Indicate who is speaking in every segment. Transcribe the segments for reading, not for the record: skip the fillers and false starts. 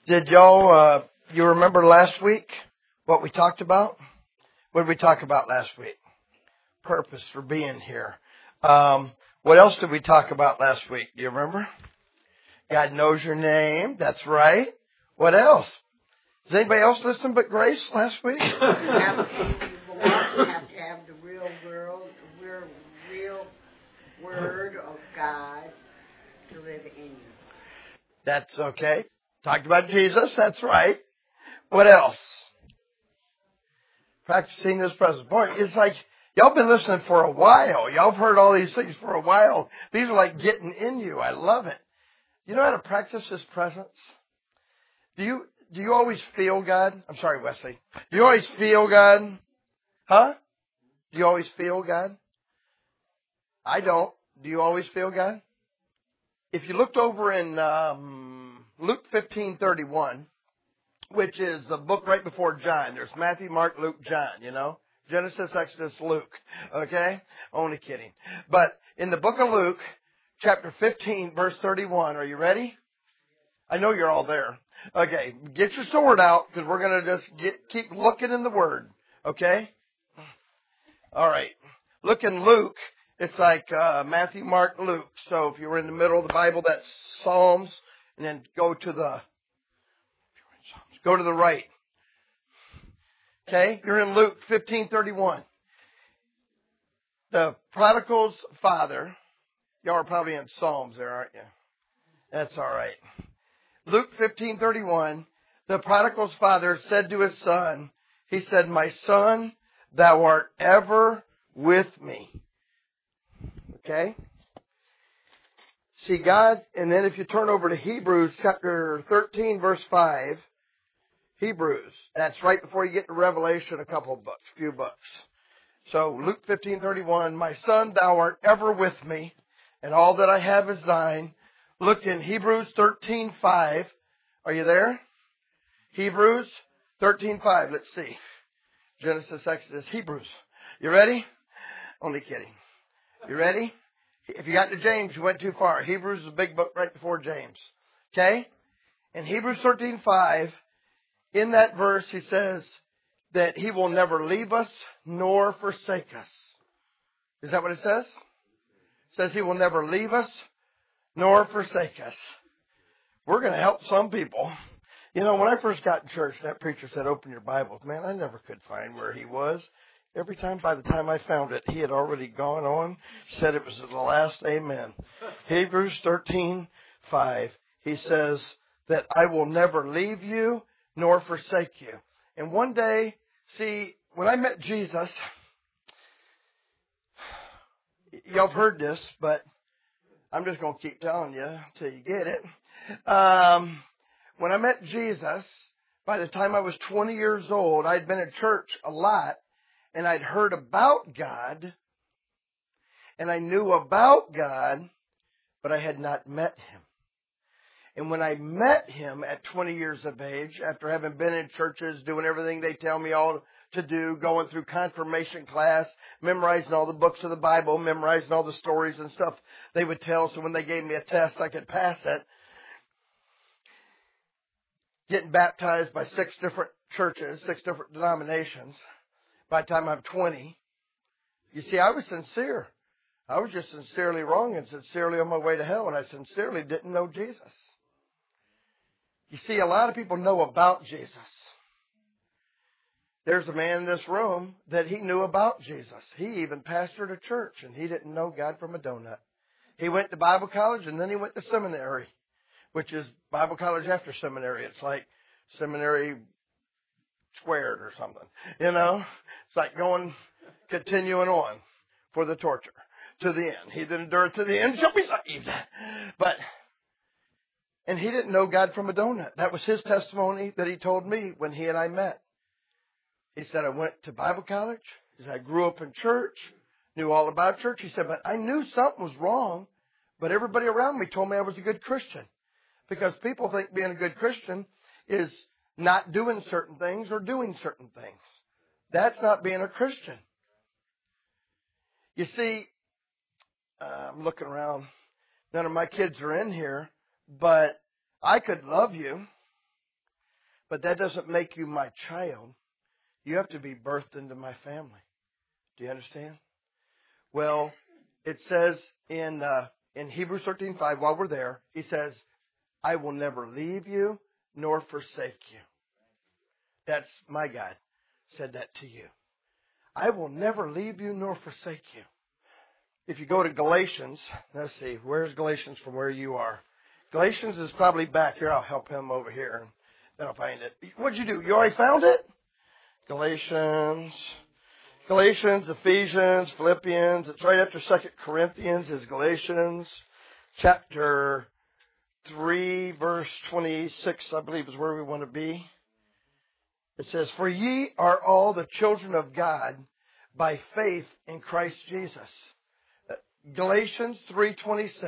Speaker 1: Did y'all, you remember last week what we talked about? What did we talk about last week? Purpose for being here. What else did we talk about last week? Do you remember? God knows your name. That's right. What else? Does anybody else listen but Grace last week?
Speaker 2: You have to have the real word of God to live in you.
Speaker 1: That's okay. Talked about Jesus. That's right. What else? Practicing His presence. Boy, it's like y'all been listening for a while. Y'all have heard all these things for a while. These are like getting in you. I love it. You know how to practice His presence? Do you always feel God? I'm sorry, Wesley. Do you always feel God? Huh? Do you always feel God? I don't. Do you always feel God? If you looked over in Luke 15:31, which is the book right before John. There's Matthew, Mark, Luke, John, you know. Genesis, Exodus, Luke. Okay? Only kidding. But in the book of Luke, chapter 15, verse 31, are you ready? I know you're all there. Okay, get your sword out because we're going to just keep looking in the Word. Okay? All right. Look in Luke. It's like Matthew, Mark, Luke. So if you were in the middle of the Bible, that's Psalms. And then go to the right. Okay? You're in Luke 15:31. The prodigal's father. Y'all are probably in Psalms there, aren't you? That's all right. Luke 15:31. The prodigal's father said to his son, he said, "My son, thou art ever with me." Okay? See, God, and then if you turn over to Hebrews chapter 13, verse 5, Hebrews, that's right before you get to Revelation, few books. So Luke 15:31, "My son, thou art ever with me, and all that I have is thine." Look in Hebrews 13:5. Are you there? Hebrews 13:5. Let's see. Genesis, Exodus, Hebrews. You ready? Only kidding. You ready? If you got to James, you went too far. Hebrews is a big book right before James. Okay? In Hebrews 13:5, in that verse, he says that He will never leave us nor forsake us. Is that what it says? It says He will never leave us nor forsake us. We're going to help some people. You know, when I first got in church, that preacher said, "Open your Bibles." Man, I never could find where he was. Every time, by the time I found it, he had already gone on, said it was the last amen. Hebrews 13:5. He says that I will never leave you nor forsake you. And one day, see, when I met Jesus, y'all have heard this, but I'm just going to keep telling you until you get it. When I met Jesus, by the time I was 20 years old, I'd been in church a lot, and I'd heard about God, and I knew about God, but I had not met Him. And when I met Him at 20 years of age, after having been in churches, doing everything they tell me all to do, going through confirmation class, memorizing all the books of the Bible, memorizing all the stories and stuff they would tell, so when they gave me a test, I could pass it. Getting baptized by 6 different churches, 6 different denominations. By the time I'm 20, you see, I was sincere. I was just sincerely wrong and sincerely on my way to hell, and I sincerely didn't know Jesus. You see, a lot of people know about Jesus. There's a man in this room that he knew about Jesus. He even pastored a church, and he didn't know God from a donut. He went to Bible college, and then he went to seminary, which is Bible college after seminary. It's like seminary squared or something. You know? It's like continuing on for the torture to the end. He that endureth to the end shall be saved. And he didn't know God from a donut. That was his testimony that he told me when he and I met. He said, I went to Bible college. He said, I grew up in church, knew all about church. He said, but I knew something was wrong, but everybody around me told me I was a good Christian. Because people think being a good Christian is not doing certain things or doing certain things. That's not being a Christian. You see, I'm looking around. None of my kids are in here, but I could love you. But that doesn't make you my child. You have to be birthed into my family. Do you understand? Well, it says in Hebrews 13:5, while we're there, he says, I will never leave you nor forsake you. That's my God said that to you. I will never leave you nor forsake you. If you go to Galatians, let's see, where's Galatians from where you are? Galatians is probably back here. I'll help him over here, and then I'll find it. What'd you do? You already found it? Galatians, Ephesians, Philippians. It's right after 2 Corinthians is Galatians. Chapter 3, verse 26, I believe, is where we want to be. It says, for ye are all the children of God by faith in Christ Jesus. Galatians 3:26.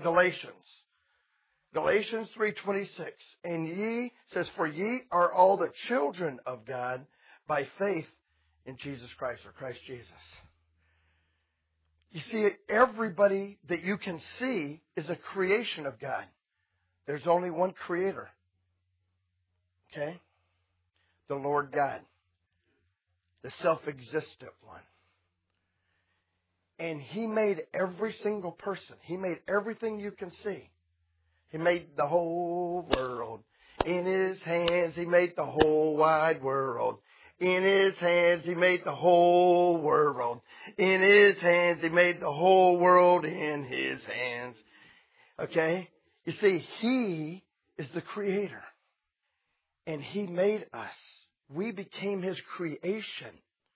Speaker 1: Galatians 3:26. And ye, says, for ye are all the children of God by faith in Jesus Christ, or Christ Jesus. You see, everybody that you can see is a creation of God. There's only one creator. Okay? The Lord God. The self-existent one. And He made every single person. He made everything you can see. He made the whole world. In His hands He made the whole wide world. In His hands He made the whole world. In His hands He made the whole world in His hands. Okay? You see, He is the Creator. And He made us. We became His creation.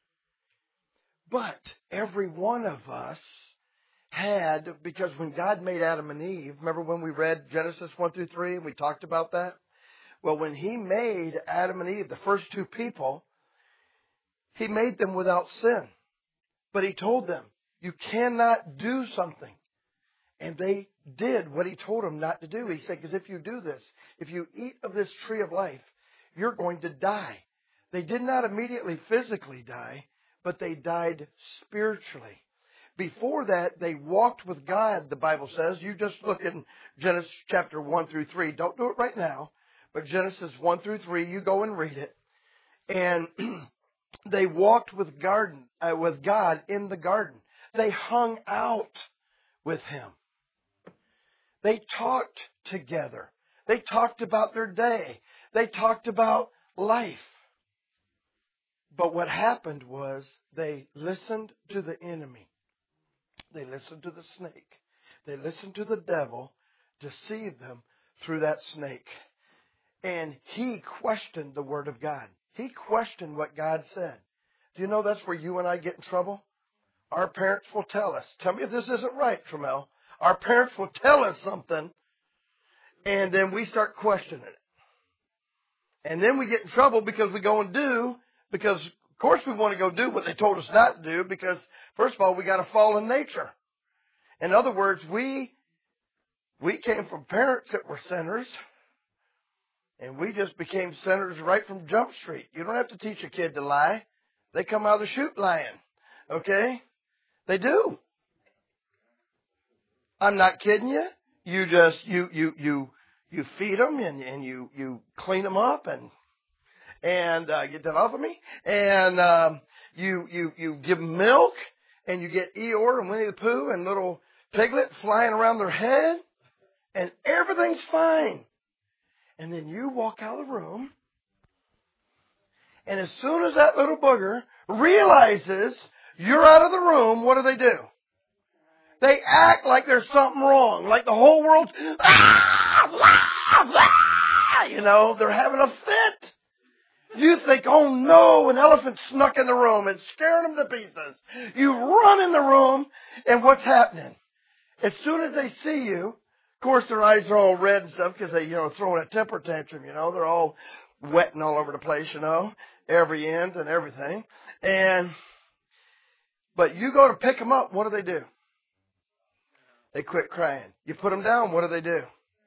Speaker 1: But every one of us had, because when God made Adam and Eve, remember when we read Genesis 1 through 3 and we talked about that? Well, when He made Adam and Eve, the first two people, He made them without sin. But He told them, you cannot do something. And they did what He told them not to do. He said, because if you do this, if you eat of this tree of life, you're going to die. They did not immediately physically die, but they died spiritually. Before that, they walked with God, the Bible says. You just look in Genesis chapter 1 through 3. Don't do it right now, but Genesis 1 through 3, you go and read it. And they walked with God in the garden. They hung out with Him. They talked together. They talked about their day. They talked about life. But what happened was they listened to the enemy. They listened to the snake. They listened to the devil deceive them through that snake. And he questioned the Word of God. He questioned what God said. Do you know that's where you and I get in trouble? Our parents will tell us. Tell me if this isn't right, Tramel. Our parents will tell us something, and then we start questioning it. And then we get in trouble because we go and do, because of course we want to go do what they told us not to do, because first of all, we got a fallen nature. In other words, we came from parents that were sinners, and we just became sinners right from Jump Street. You don't have to teach a kid to lie. They come out of the chute lying. Okay? They do. I'm not kidding you. You just, you feed them and you clean them up and get that off of me. And, you give them milk and you get Eeyore and Winnie the Pooh and little Piglet flying around their head and everything's fine. And then you walk out of the room, and as soon as that little booger realizes you're out of the room, what do? They act like there's something wrong, like the whole world's, they're having a fit. You think, oh no, an elephant snuck in the room and scared them to pieces. You run in the room, and what's happening? As soon as they see you, of course, their eyes are all red and stuff because they, throwing a temper tantrum, they're all wetting all over the place, every end and everything. But you go to pick them up, what do? They quit crying. You put them down, what do?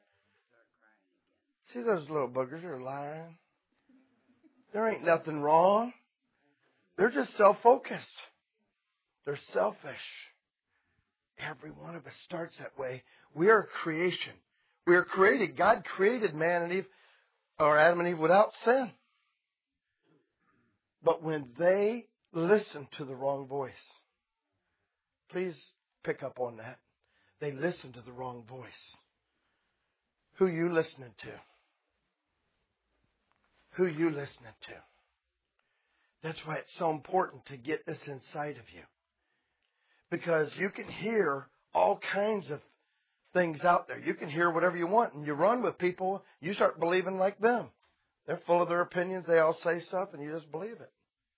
Speaker 1: See those little boogers, they're lying. There ain't nothing wrong. They're just self-focused. They're selfish. Every one of us starts that way. We are a creation. We are created. God created man and Eve or Adam and Eve without sin. But when they listened to the wrong voice, please pick up on that. They listened to the wrong voice. Who you listening to? Who you listening to? That's why it's so important to get this inside of you. Because you can hear all kinds of things out there. You can hear whatever you want, and you run with people, you start believing like them. They're full of their opinions, they all say stuff, and you just believe it.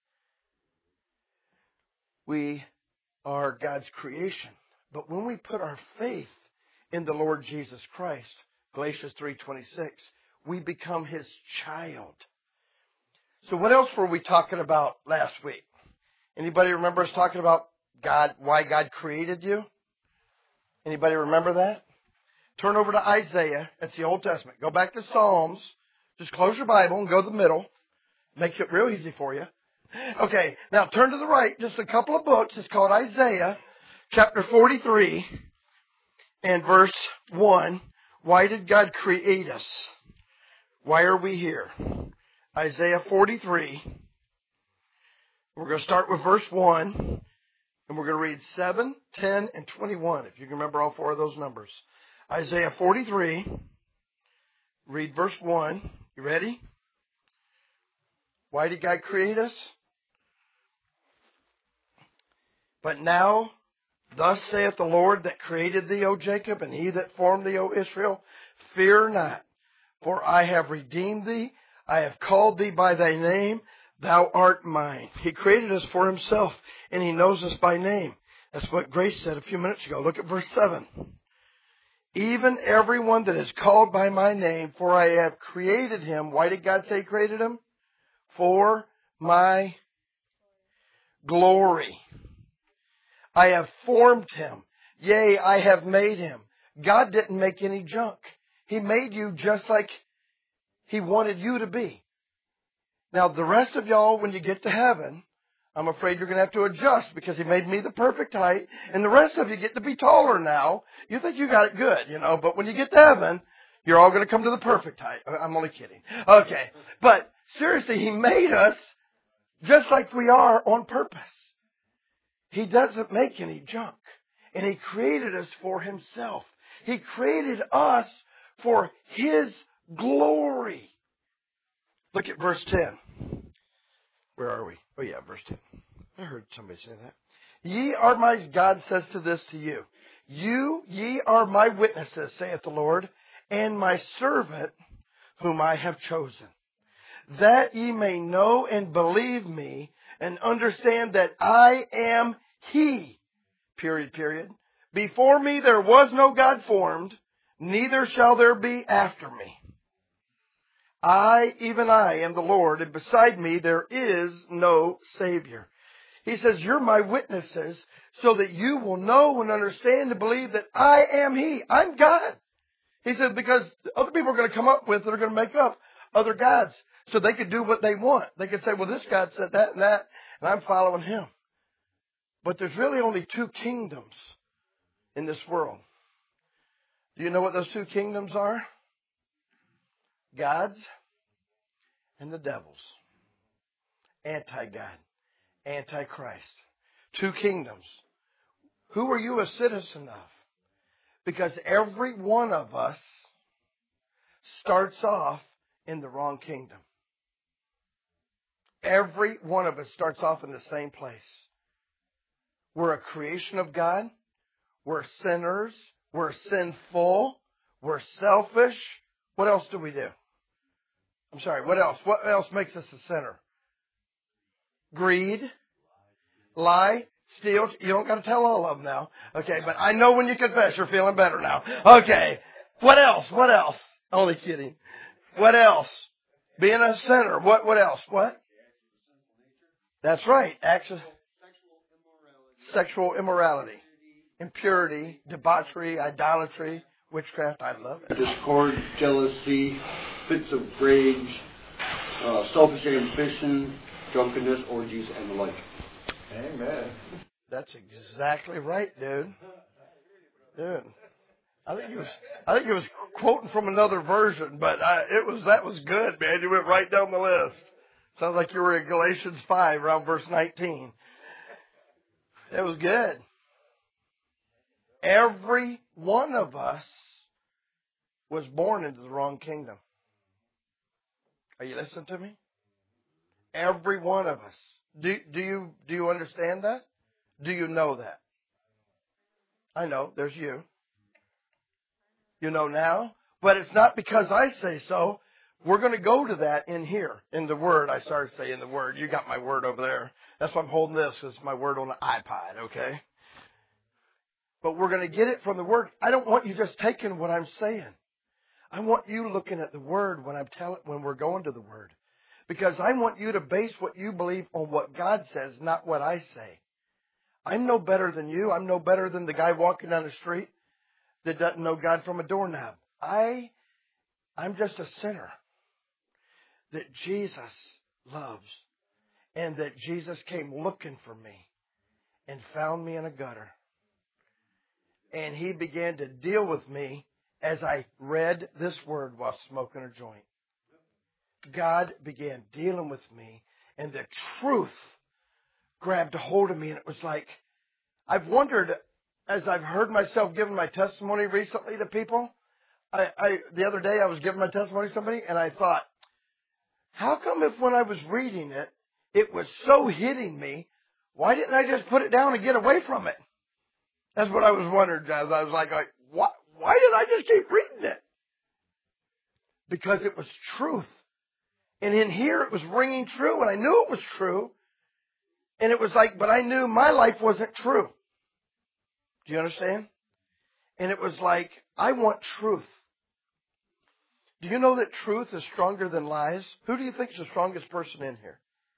Speaker 1: We are God's creation. But when we put our faith in the Lord Jesus Christ, Galatians 3:26, we become His child. So what else were we talking about last week? Anybody remember us talking about God, why God created you? Anybody remember that? Turn over to Isaiah. That's the Old Testament. Go back to Psalms. Just close your Bible and go to the middle. Makes it real easy for you. Okay, now turn to the right. Just a couple of books. It's called Isaiah, chapter 43, and verse 1. Why did God create us? Why are we here? Isaiah 43. We're going to start with verse 1. And we're going to read 7, 10, and 21, if you can remember all four of those numbers. Isaiah 43, read verse 1. You ready? Why did God create us? But now, thus saith the Lord that created thee, O Jacob, and he that formed thee, O Israel, fear not, for I have redeemed thee. I have called thee by thy name. Thou art mine. He created us for Himself, and He knows us by name. That's what Grace said a few minutes ago. Look at verse 7. Even everyone that is called by my name, for I have created him. Why did God say He created him? For my glory. I have formed him. Yea, I have made him. God didn't make any junk. He made you just like He wanted you to be. Now, the rest of y'all, when you get to heaven, I'm afraid you're going to have to adjust because He made me the perfect height. And the rest of you get to be taller now. You think you got it good, But when you get to heaven, you're all going to come to the perfect height. I'm only kidding. Okay. But seriously, He made us just like we are on purpose. He doesn't make any junk. And He created us for Himself. He created us for His glory. Look at verse 10. Where are we? Oh yeah, verse 10. I heard somebody say that. Ye are my, God says to this to you. Ye are my witnesses, saith the Lord, and my servant whom I have chosen. That ye may know and believe me and understand that I am He. Period. Before me there was no God formed, neither shall there be after me. Even I, am the Lord, and beside me there is no Savior. He says, you're my witnesses, so that you will know and understand and believe that I am He. I'm God. He said, because other people are going to come up with, they're going to make up other gods, so they could do what they want. They could say, well, this God said that, and I'm following Him. But there's really only two kingdoms in this world. Do you know what those two kingdoms are? God's and the devil's. Anti-God. Antichrist. Two kingdoms. Who are you a citizen of? Because every one of us starts off in the wrong kingdom. Every one of us starts off in the same place. We're a creation of God. We're sinners. We're sinful. We're selfish. What else do we do? I'm sorry, what else? What else makes us a sinner? Greed, lie, steal. You don't got to tell all of them now. Okay, but I know when you confess, you're feeling better now. Okay, what else? What else? Only kidding. What else? Being a sinner. What else? What? That's right. Sexual immorality. Impurity, debauchery, idolatry, witchcraft. I love it.
Speaker 3: Discord, jealousy, fits of rage, selfish ambition, drunkenness, orgies, and the like. Amen.
Speaker 1: That's exactly right, dude. I think he was quoting from another version, but that was good, man. You went right down the list. Sounds like you were in Galatians 5, around verse 19. It was good. Every one of us was born into the wrong kingdom. Are you listening to me? Every one of us. Do you understand that? Do you know that? I know, there's you. You know now, but it's not because I say so. We're going to go to that in here, in the Word. I started saying the Word. You got my Word over there. That's why I'm holding this. It's my Word on the iPod, okay? But we're going to get it from the Word. I don't want you just taking what I'm saying. I want you looking at the Word when we're going to the Word. Because I want you to base what you believe on what God says, not what I say. I'm no better than you. I'm no better than the guy walking down the street that doesn't know God from a doorknob. I'm just a sinner that Jesus loves, and that Jesus came looking for me and found me in a gutter. And he began to deal with me as I read this word while smoking a joint. God began dealing with me, and the truth grabbed a hold of me, and it was like, I've wondered, as I've heard myself giving my testimony recently to people, the other day I was giving my testimony to somebody, and I thought, how come if when I was reading it, it was so hitting me, why didn't I just put it down and get away from it? That's what I was wondering, guys. I was like, why did I just keep reading it? Because it was truth. And in here it was ringing true, and I knew it was true. And it was like, but I knew my life wasn't true. Do you understand? And it was like, I want truth. Do you know that truth is stronger than lies? Who do you think is the strongest person in here?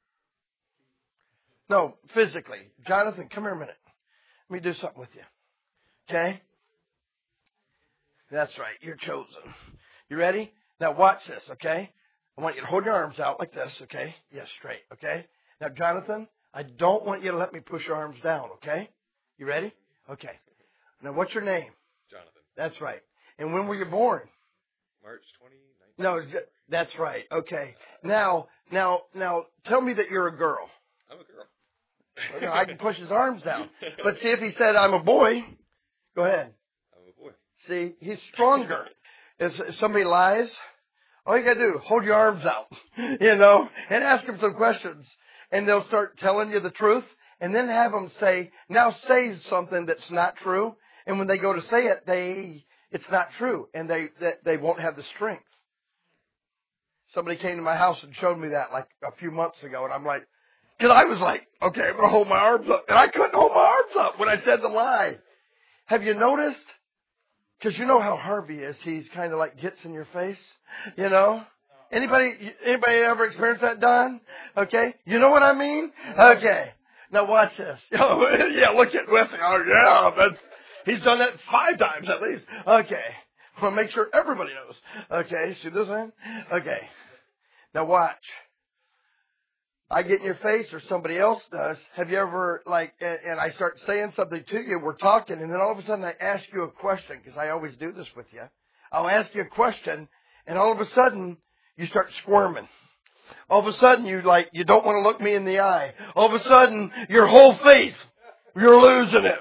Speaker 1: No, physically. Jonathan, come here a minute. Let me do something with you. Okay? That's right. You're chosen. You ready? Now watch this, okay? I want you to hold your arms out like this, okay? Yes, straight, okay? Now, Jonathan, I don't want you to let me push your arms down, okay? You ready? Okay. Now, what's your name?
Speaker 4: Jonathan.
Speaker 1: That's right. And when were you born?
Speaker 4: March 2019.
Speaker 1: No, that's right. Okay. Now, tell me that you're a girl.
Speaker 4: I'm a girl.
Speaker 1: Well, I can push his arms down. But see, if he said, I'm a boy, go ahead.
Speaker 4: I'm a boy.
Speaker 1: See, he's stronger. If somebody lies, all you got to do, hold your arms out, and ask them some questions. And they'll start telling you the truth. And then have them say something that's not true. And when they go to say it, it's not true. And they won't have the strength. Somebody came to my house and showed me that like a few months ago. And I'm like, because I was like, okay, I'm going to hold my arms up. And I couldn't hold my arms up when I said the lie. Have you noticed? Because you know how Harvey is. He's kind of like gets in your face, Anybody ever experienced that, Don? Okay. You know what I mean? Okay. Now watch this. Yeah, look at Wesley. Oh, yeah. He's done that 5 times at least. Okay. I want to make sure everybody knows. Okay. See this one? Okay. Now watch. I get in your face or somebody else does. Have you ever, and I start saying something to you, we're talking, and then all of a sudden I ask you a question, because I always do this with you. I'll ask you a question, and all of a sudden you start squirming. All of a sudden you don't want to look me in the eye. All of a sudden your whole face, you're losing it.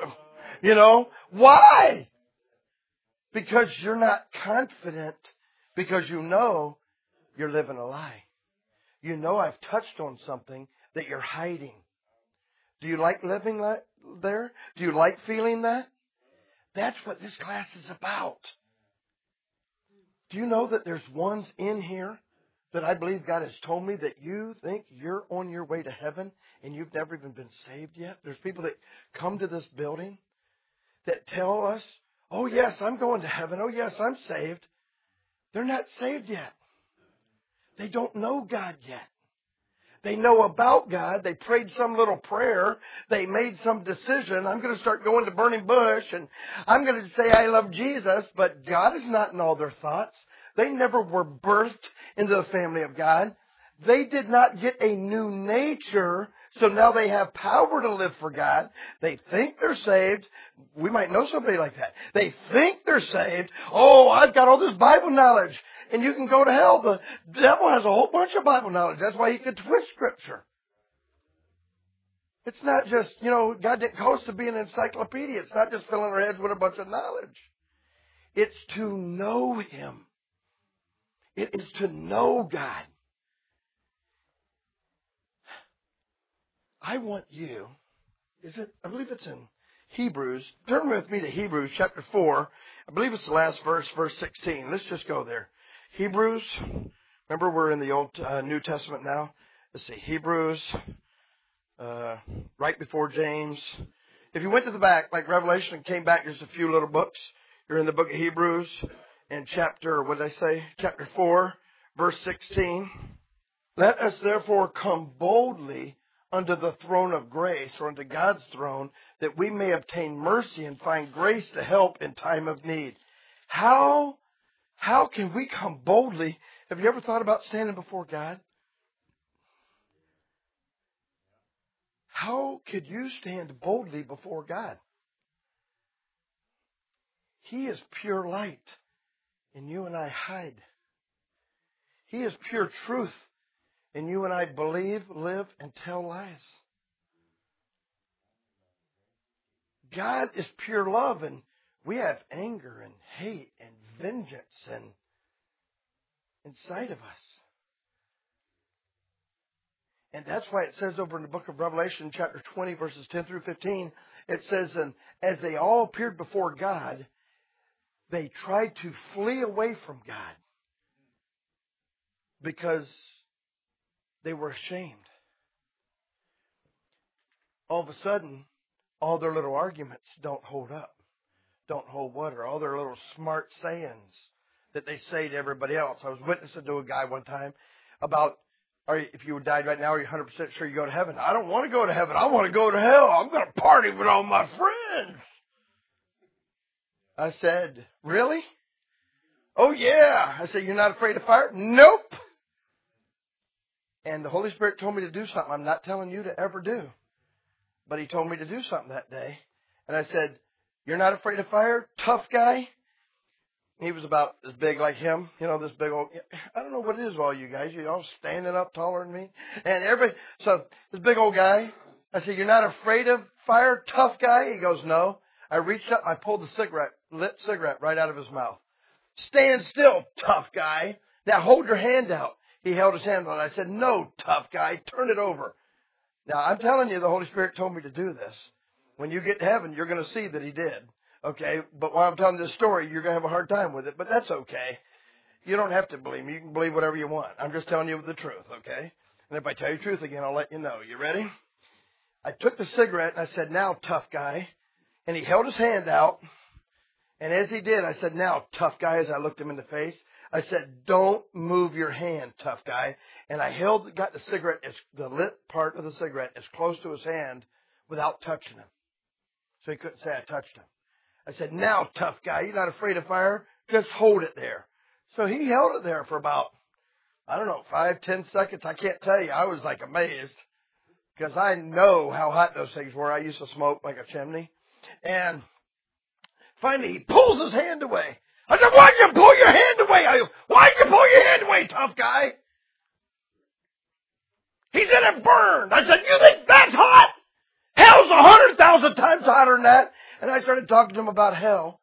Speaker 1: Why? Because you're not confident, because you know you're living a lie. You know I've touched on something that you're hiding. Do you like living there? Do you like feeling that? That's what this class is about. Do you know that there's ones in here that I believe God has told me that you think you're on your way to heaven and you've never even been saved yet? There's people that come to this building that tell us, oh yes, I'm going to heaven. Oh yes, I'm saved. They're not saved yet. They don't know God yet. They know about God. They prayed some little prayer. They made some decision. I'm going to start going to Burning Bush and I'm going to say I love Jesus, but God is not in all their thoughts. They never were birthed into the family of God. They did not get a new nature So now they have power to live for God. They think they're saved. We might know somebody like that. They think they're saved. Oh, I've got all this Bible knowledge. And you can go to hell. The devil has a whole bunch of Bible knowledge. That's why he can twist Scripture. It's not just, God didn't call us to be an encyclopedia. It's not just filling our heads with a bunch of knowledge. It's to know Him. It is to know God. I want you, I believe it's in Hebrews. Turn with me to Hebrews chapter 4. I believe it's the last verse, verse 16. Let's just go there. Hebrews, remember we're in the New Testament now. Let's see, Hebrews, right before James. If you went to the back, like Revelation, and came back, there's a few little books. You're in the book of Hebrews, and chapter 4, verse 16. Let us therefore come boldly unto the throne of grace, or unto God's throne, that we may obtain mercy and find grace to help in time of need. How can we come boldly? Have you ever thought about standing before God? How could you stand boldly before God? He is pure light, and you and I hide. He is pure truth, and you and I believe, live, and tell lies. God is pure love, and we have anger and hate and vengeance inside of us. And that's why it says over in the book of Revelation, chapter 20, verses 10 through 15, it says, and as they all appeared before God, they tried to flee away from God because they were ashamed. All of a sudden, all their little arguments don't hold up, don't hold water. All their little smart sayings that they say to everybody else. I was witnessing to a guy one time about, if you died right now, are you 100% sure you go to heaven? I don't want to go to heaven. I want to go to hell. I'm going to party with all my friends. I said, really? Oh, yeah. I said, you're not afraid of fire? Nope. And the Holy Spirit told me to do something I'm not telling you to ever do. But He told me to do something that day. And I said, you're not afraid of fire? Tough guy? He was about as big like him. This big old, I don't know what it is with all you guys. You're all standing up taller than me. And everybody, so this big old guy, I said, you're not afraid of fire? Tough guy? He goes, no. I reached up, I pulled the lit cigarette right out of his mouth. Stand still, tough guy. Now hold your hand out. He held his hand out. I said, no, tough guy, turn it over. Now I'm telling you, the Holy Spirit told me to do this. When you get to heaven, you're going to see that He did. Okay, but while I'm telling this story, you're going to have a hard time with it, but that's okay. You don't have to believe me. You can believe whatever you want. I'm just telling you the truth, okay? And if I tell you the truth again, I'll let you know. You ready? I took the cigarette and I said, now, tough guy. And he held his hand out. And as he did, I said, now, tough guy, as I looked him in the face. I said, don't move your hand, tough guy. And I got the cigarette, the lit part of the cigarette, as close to his hand without touching him. So he couldn't say I touched him. I said, now, tough guy, you're not afraid of fire? Just hold it there. So he held it there for about, 5-10 seconds. I can't tell you. I was like amazed because I know how hot those things were. I used to smoke like a chimney. And finally, he pulls his hand away. I said, why'd you pull your hand away? Why'd you pull your hand away, tough guy? He said, it burned. I said, you think that's hot? Hell's 100,000 times hotter than that. And I started talking to him about hell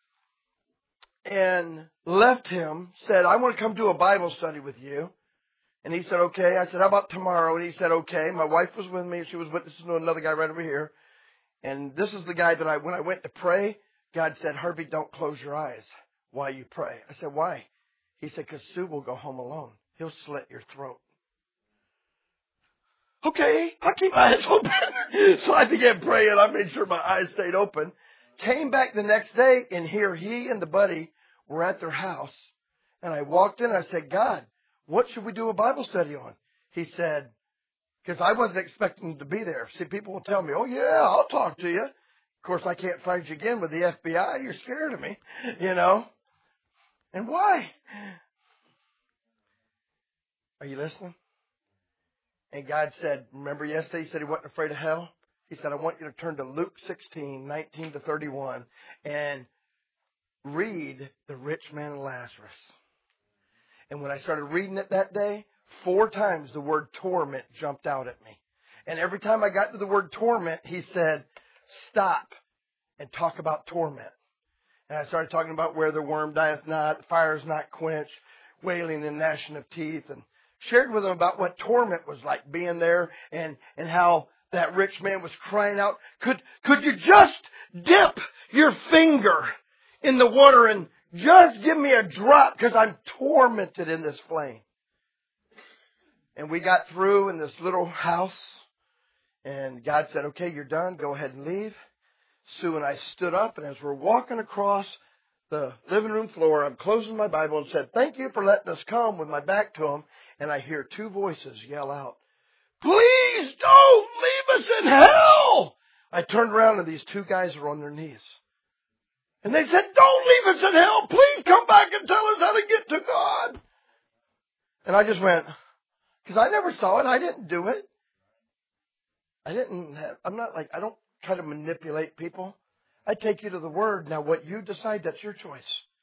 Speaker 1: and left him, said, I want to come do a Bible study with you. And he said, okay. I said, how about tomorrow? And he said, okay. My wife was with me. She was witnessing to another guy right over here. And this is the guy that when I went to pray, God said, Herbie, don't close your eyes while you pray. I said, why? He said, because Sue will go home alone. He'll slit your throat. Okay, I'll keep my eyes open. So I began praying. I made sure my eyes stayed open. Came back the next day, and here he and the buddy were at their house. And I walked in, and I said, God, what should we do a Bible study on? He said, because I wasn't expecting him to be there. See, people will tell me, oh, yeah, I'll talk to you. Of course, I can't find you again with the FBI. You're scared of me, And why? Are you listening? And God said, remember yesterday He said He wasn't afraid of hell? He said, I want you to turn to Luke 16:19-31 and read the rich man and Lazarus. And when I started reading it that day, 4 times the word torment jumped out at me. And every time I got to the word torment, He said, stop and talk about torment. And I started talking about where the worm dieth not, the fire is not quenched, wailing and gnashing of teeth, and shared with them about what torment was like being there and how that rich man was crying out, could you just dip your finger in the water and just give me a drop because I'm tormented in this flame. And we got through in this little house and God said, okay, you're done. Go ahead and leave. Sue and I stood up, and as we're walking across the living room floor, I'm closing my Bible and said, thank you for letting us come, with my back to him. And I hear 2 voices yell out, please don't leave us in hell. I turned around and these 2 guys are on their knees. And they said, don't leave us in hell. Please come back and tell us how to get to God. And I just went, because I never saw it. I didn't do it. I don't try to manipulate people. I take you to the Word. Now what you decide, that's your choice.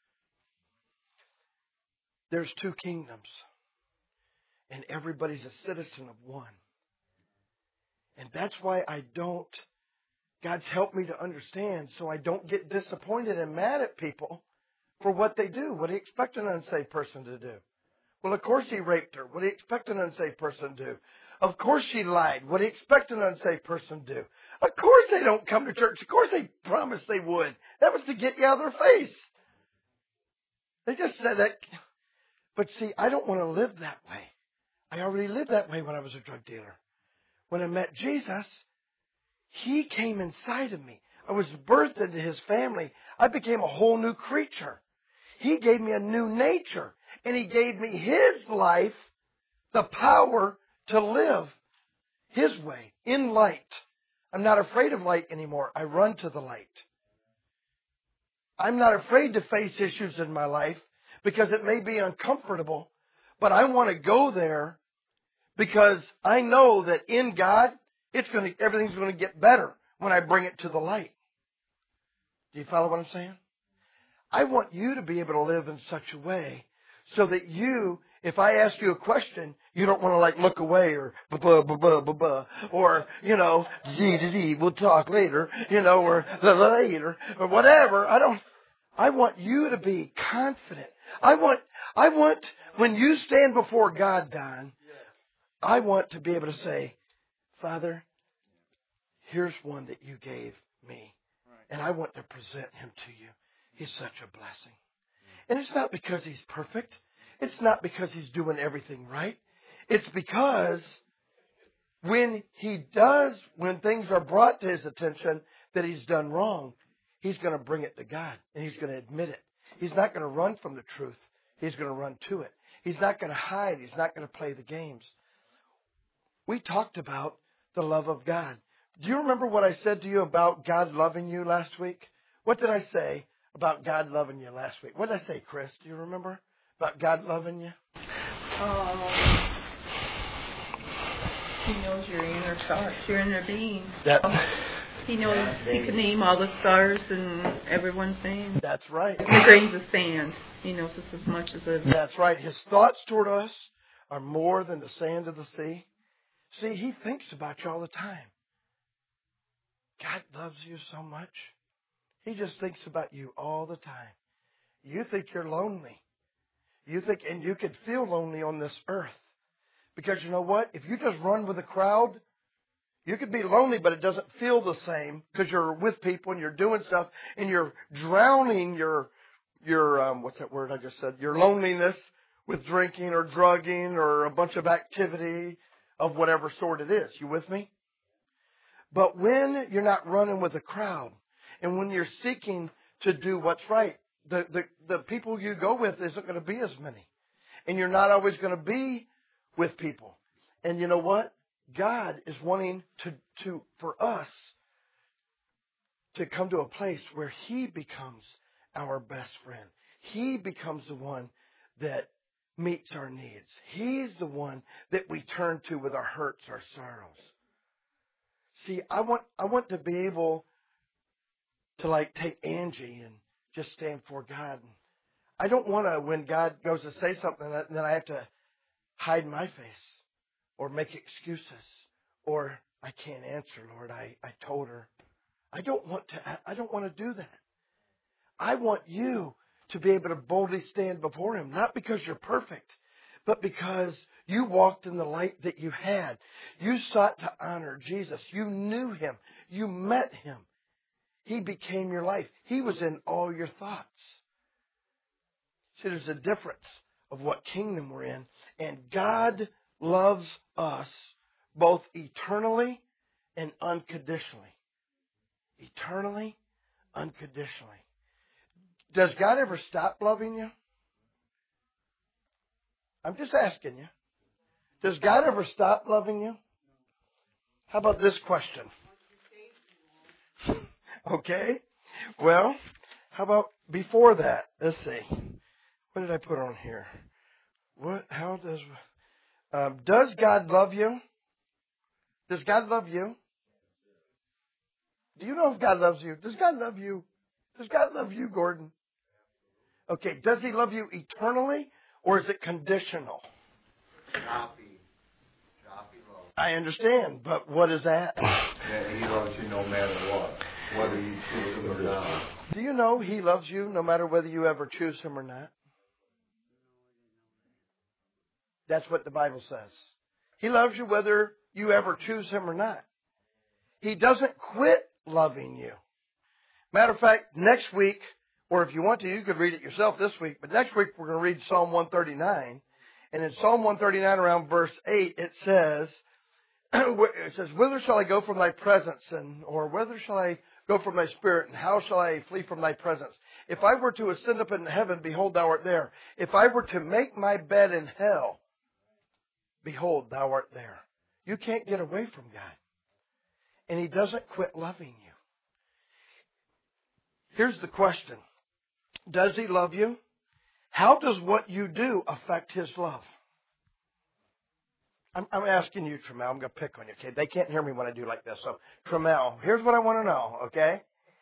Speaker 1: There's 2 kingdoms. And everybody's a citizen of one. And that's why God's helped me to understand so I don't get disappointed and mad at people for what they do. What do you expect an unsaved person to do? Well, of course he raped her. What do you expect an unsaved person to do? Of course she lied. What do you expect an unsaved person to do? Of course they don't come to church. Of course they promised they would. That was to get you out of their face. They just said that. But see, I don't want to live that way. I already lived that way when I was a drug dealer. When I met Jesus, He came inside of me. I was birthed into His family. I became a whole new creature. He gave me a new nature. And He gave me His life, the power to live His way, in light. I'm not afraid of light anymore. I run to the light. I'm not afraid to face issues in my life because it may be uncomfortable, but I want to go there because I know that in God, everything's going to get better when I bring it to the light. Do you follow what I'm saying? I want you to be able to live in such a way so that if I ask you a question, you don't want to look away or or we'll talk later, or later or whatever. I want you to be confident. I want when you stand before God, Don, I want to be able to say, Father, here's one that you gave me. And I want to present him to you. He's such a blessing. And it's not because he's perfect. It's not because he's doing everything right. It's because when things are brought to his attention that he's done wrong, he's going to bring it to God and he's going to admit it. He's not going to run from the truth. He's going to run to it. He's not going to hide. He's not going to play the games. We talked about the love of God. Do you remember what I said to you about God loving you last week? What did I say about God loving you last week? What did I say, Chris? Do you remember about God loving you?
Speaker 2: He knows your inner thoughts, your inner being. He knows. He can name all the stars and everyone's name.
Speaker 1: That's right.
Speaker 2: The grains of sand. He knows us as much as a...
Speaker 1: That's right. His thoughts toward us are more than the sand of the sea. See, he thinks about you all the time. God loves you so much. He just thinks about you all the time. You think you're lonely. And you could feel lonely on this earth. Because you know what? If you just run with a crowd, you could be lonely, but it doesn't feel the same because you're with people and you're doing stuff and you're drowning your what's that word I just said? Your loneliness with drinking or drugging or a bunch of activity of whatever sort it is. You with me? But when you're not running with a crowd and when you're seeking to do what's right, the people you go with isn't going to be as many. And you're not always going to be with people. And you know what? God is wanting for us to come to a place where He becomes our best friend. He becomes the one that meets our needs. He's the one that we turn to with our hurts, our sorrows. See, I want to be able to like take Angie and just stand before God. I don't want to, when God goes to say something, then I have to hide my face or make excuses or I can't answer, Lord. I told her. I don't want to do that. I want you to be able to boldly stand before Him, not because you're perfect, but because you walked in the light that you had. You sought to honor Jesus. You knew Him. You met Him. He became your life. He was in all your thoughts. See, there's a difference of what kingdom we're in. And God loves us both eternally and unconditionally. Eternally, unconditionally. Does God ever stop loving you? I'm just asking you. Does God ever stop loving you? How about this question? Okay. Well, how about before that? Let's see. What did I put on here? Does God love you? Does God love you? Do you know if God loves you? Does God love you? Does God love you, Gordon? Okay, does He love you eternally or is it conditional? I understand, but what is that?
Speaker 5: Yeah, He loves you no matter what, whether you choose Him or not.
Speaker 1: Do you know He loves you no matter whether you ever choose Him or not? That's what the Bible says. He loves you whether you ever choose Him or not. He doesn't quit loving you. Matter of fact, next week, or if you want to, you could read it yourself this week, but next week we're going to read Psalm 139. And in Psalm 139 around verse 8, it says, whither shall I go from thy presence? Or whither shall I go from thy spirit? And how shall I flee from thy presence? If I were to ascend up into heaven, behold, thou art there. If I were to make my bed in hell, behold, thou art there. You can't get away from God. And He doesn't quit loving you. Here's the question. Does He love you? How does what you do affect His love? I'm asking you, Tremel. I'm going to pick on you, okay? They can't hear me when I do like this. So, Tremel, here's what I want to know, okay?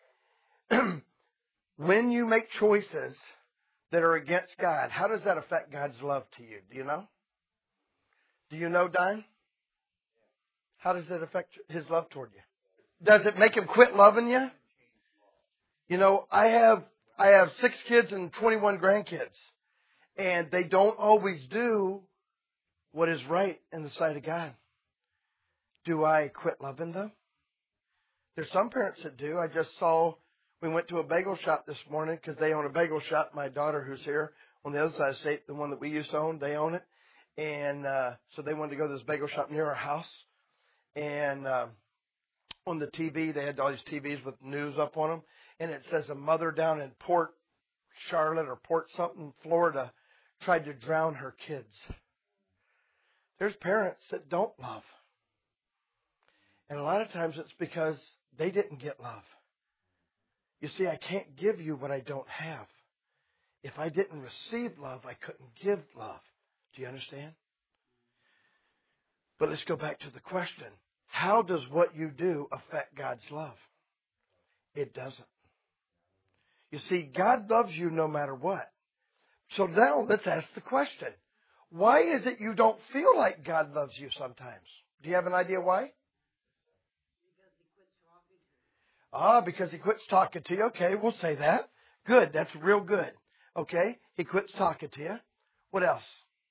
Speaker 1: When you make choices that are against God, how does that affect God's love to you? Do you know? Do you know, Dine? How does it affect His love toward you? Does it make Him quit loving you? You know, I have 6 kids and 21 grandkids, and they don't always do what is right in the sight of God. Do I quit loving them? There's some parents that do. I just saw, we went to a bagel shop this morning because they own a bagel shop. My daughter, who's here on the other side of the state, the one that we used to own, they own it. And so they wanted to go to this bagel shop near our house. And on the TV, they had all these TVs with news up on them. And it says a mother down in Port Charlotte or Port something, Florida, tried to drown her kids. There's parents that don't love. And a lot of times it's because they didn't get love. You see, I can't give you what I don't have. If I didn't receive love, I couldn't give love. Do you understand? But let's go back to the question. How does what you do affect God's love? It doesn't. You see, God loves you no matter what. So now let's ask the question. Why is it you don't feel like God loves you sometimes? Do you have an idea why? Because He quits talking to you. Okay, we'll say that. Good, that's real good. Okay, He quits talking to you. What else?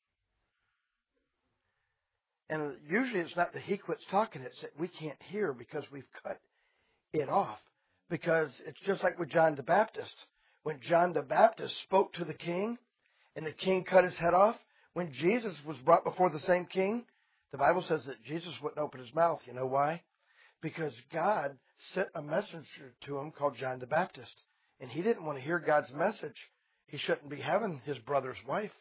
Speaker 1: And usually it's not that He quits talking, it's that we can't hear because we've cut it off. Because it's just like with John the Baptist. When John the Baptist spoke to the king and the king cut his head off, when Jesus was brought before the same king, the Bible says that Jesus wouldn't open his mouth. You know why? Because God sent a messenger to him called John the Baptist. And he didn't want to hear God's message. He shouldn't be having his brother's wife.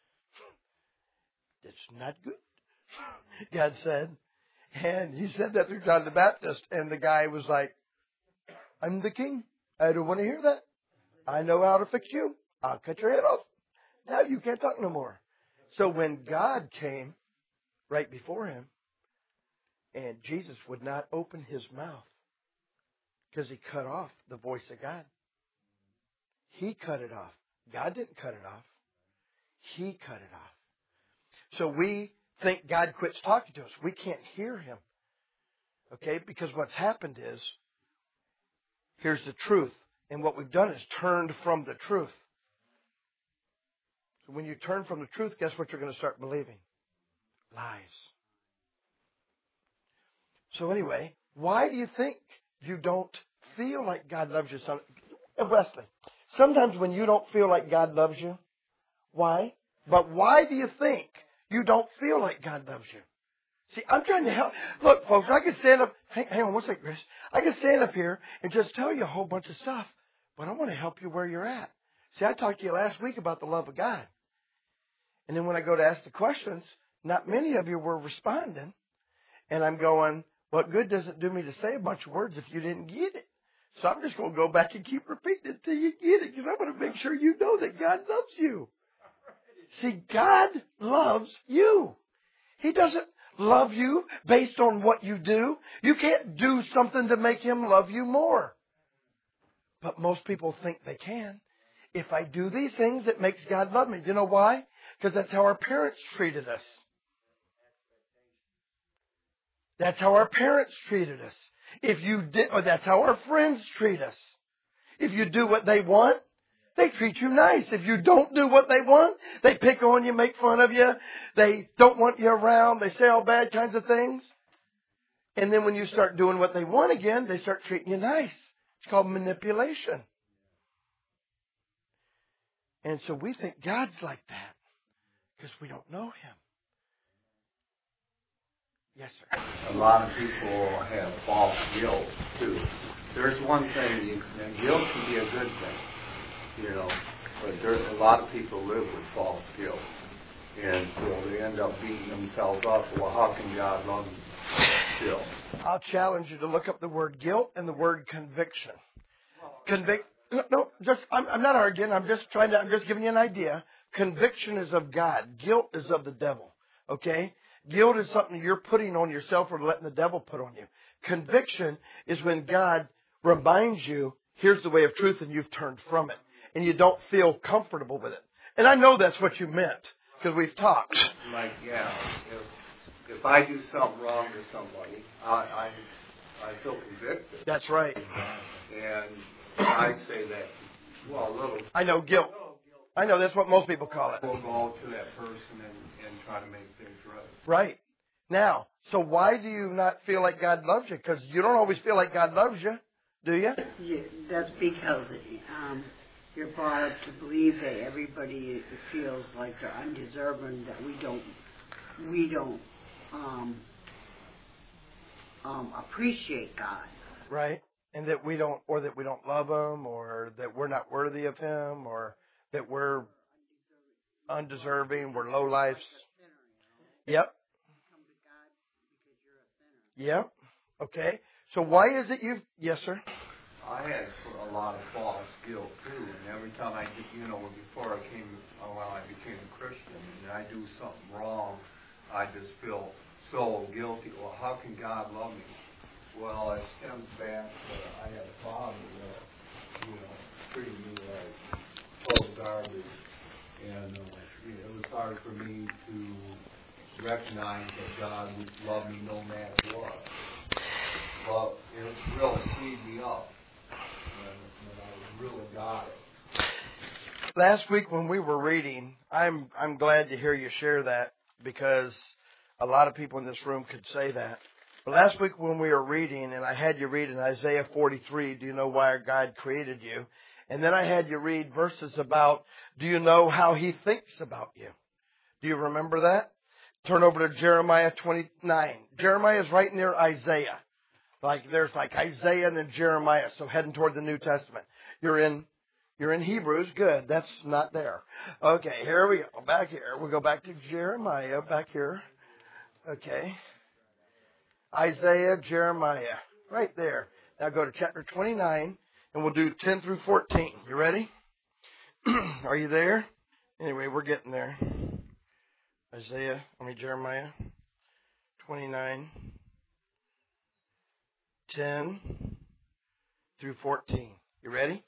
Speaker 1: It's not good, God said. And He said that through John the Baptist. And the guy was like, I'm the king. I don't want to hear that. I know how to fix you. I'll cut your head off. Now you can't talk no more. So when God came right before him, and Jesus would not open his mouth because he cut off the voice of God. He cut it off. God didn't cut it off. He cut it off. So we think God quits talking to us. We can't hear him. Okay? Because what's happened is, here's the truth. And what we've done is turned from the truth. So when you turn from the truth, guess what you're going to start believing? Lies. So anyway, why do you think you don't feel like God loves you? Wesley, sometimes when you don't feel like God loves you, why? But why do you think you don't feel like God loves you? See, I'm trying to help. Look, folks, I could stand up. Hang on one second, Chris. I could stand up here and just tell you a whole bunch of stuff, but I want to help you where you're at. See, I talked to you last week about the love of God. And then when I go to ask the questions, not many of you were responding. And I'm going, what good does it do me to say a bunch of words if you didn't get it? So I'm just going to go back and keep repeating it till you get it, because I want to make sure you know that God loves you. See, God loves you. He doesn't love you based on what you do. You can't do something to make him love you more. But most people think they can. If I do these things, it makes God love me. Do you know why? Because that's how our parents treated us. That's how our parents treated us. If you did, or that's how our friends treat us. If you do what they want, they treat you nice. If you don't do what they want, they pick on you, make fun of you. They don't want you around. They say all bad kinds of things. And then when you start doing what they want again, they start treating you nice. It's called manipulation. And so we think God's like that because we don't know him. Yes, sir.
Speaker 5: A lot of people have false guilt, too. There's one thing, guilt can be a good thing, but a lot of people live with false guilt. And so they end up beating themselves up. Well, how can God love me still?
Speaker 1: I'll challenge you to look up the word guilt and the word conviction. I'm not arguing. I'm just giving you an idea. Conviction is of God. Guilt is of the devil. Okay? Guilt is something you're putting on yourself or letting the devil put on you. Conviction is when God reminds you, here's the way of truth, and you've turned from it. And you don't feel comfortable with it. And I know that's what you meant, because we've talked.
Speaker 5: Like, if I do something wrong to somebody, I feel convicted.
Speaker 1: That's right.
Speaker 5: And I'd say that's, a little...
Speaker 1: I know, guilt. I know, that's what most people call it.
Speaker 5: We'll go to that person and try to make things right.
Speaker 1: Right. Now, so why do you not feel like God loves you? Because you don't always feel like God loves you, do you?
Speaker 6: Yeah, that's because you're brought up to believe that everybody feels like they're undeserving, that we don't appreciate God.
Speaker 1: Right. And that we don't love him, or that we're not worthy of him, or that we're undeserving, we're low lives. Yep. Yep. Okay. So why is it yes, sir?
Speaker 5: I had a lot of false guilt too, and every time I before I became a Christian, and I do something wrong, I just feel so guilty. Well, how can God love me? Well, it stems back to I had a father that, treated me like total garbage, and it was hard for me to recognize that God would love me no matter what. But it really freed me up when I really got it.
Speaker 1: Last week when we were reading, I'm glad to hear you share that, because a lot of people in this room could say that. But last week when we were reading, and I had you read in Isaiah 43, do you know why God created you? And then I had you read verses about, do you know how he thinks about you? Do you remember that? Turn over to Jeremiah 29. Jeremiah is right near Isaiah. There's Isaiah and then Jeremiah, so heading toward the New Testament. You're in Hebrews. Good. That's not there. Okay, here we go. Back here. We'll go back to Jeremiah back here. Okay. Isaiah, Jeremiah. Right there. Now go to chapter 29, and we'll do 10 through 14. You ready? Are you there? Anyway, we're getting there. Jeremiah 29, 10 through 14. You ready?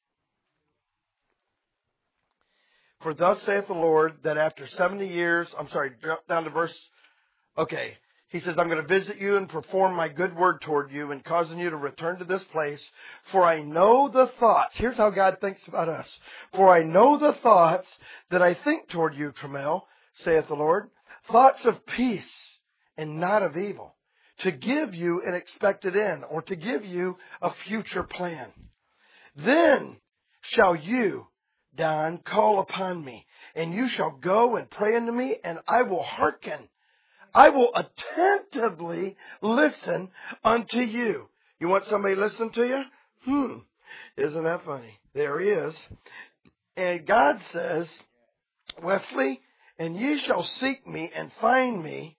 Speaker 1: For thus saith the Lord, that after 70 years, drop down to verse, okay. He says, I'm going to visit you and perform my good word toward you and causing you to return to this place. For I know the thoughts. Here's how God thinks about us. For I know the thoughts that I think toward you, Tramiel, saith the Lord. Thoughts of peace and not of evil. To give you an expected end, or to give you a future plan. Then shall you, Don, call upon me, and you shall go and pray unto me, and I will hearken. I will attentively listen unto you. You want somebody to listen to you? Isn't that funny? There he is. And God says, Wesley, and ye shall seek me and find me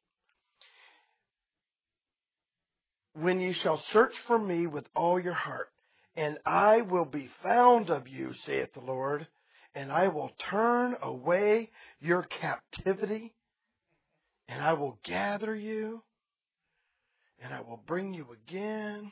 Speaker 1: when ye shall search for me with all your heart. And I will be found of you, saith the Lord, and I will turn away your captivity. And I will gather you, and I will bring you again.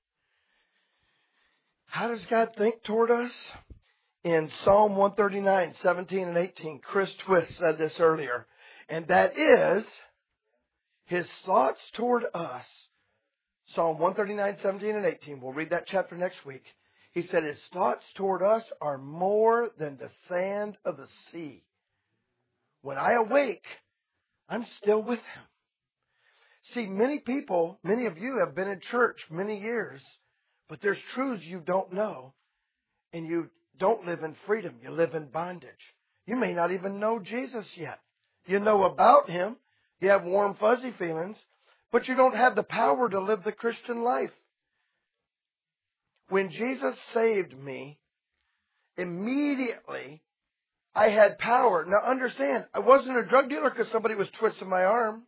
Speaker 1: How does God think toward us? In Psalm 139, 17 and 18, Chris Twist said this earlier. And that is His thoughts toward us. Psalm 139, 17 and 18. We'll read that chapter next week. He said His thoughts toward us are more than the sand of the sea. When I awake, I'm still with Him. See, many people, many of you have been in church many years, but there's truths you don't know, and you don't live in freedom. You live in bondage. You may not even know Jesus yet. You know about Him. You have warm, fuzzy feelings, but you don't have the power to live the Christian life. When Jesus saved me, immediately I had power. Now understand, I wasn't a drug dealer because somebody was twisting my arm.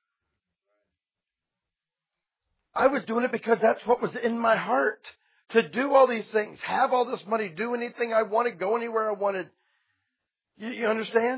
Speaker 1: I was doing it because that's what was in my heart. To do all these things, have all this money, do anything I wanted, go anywhere I wanted. You understand?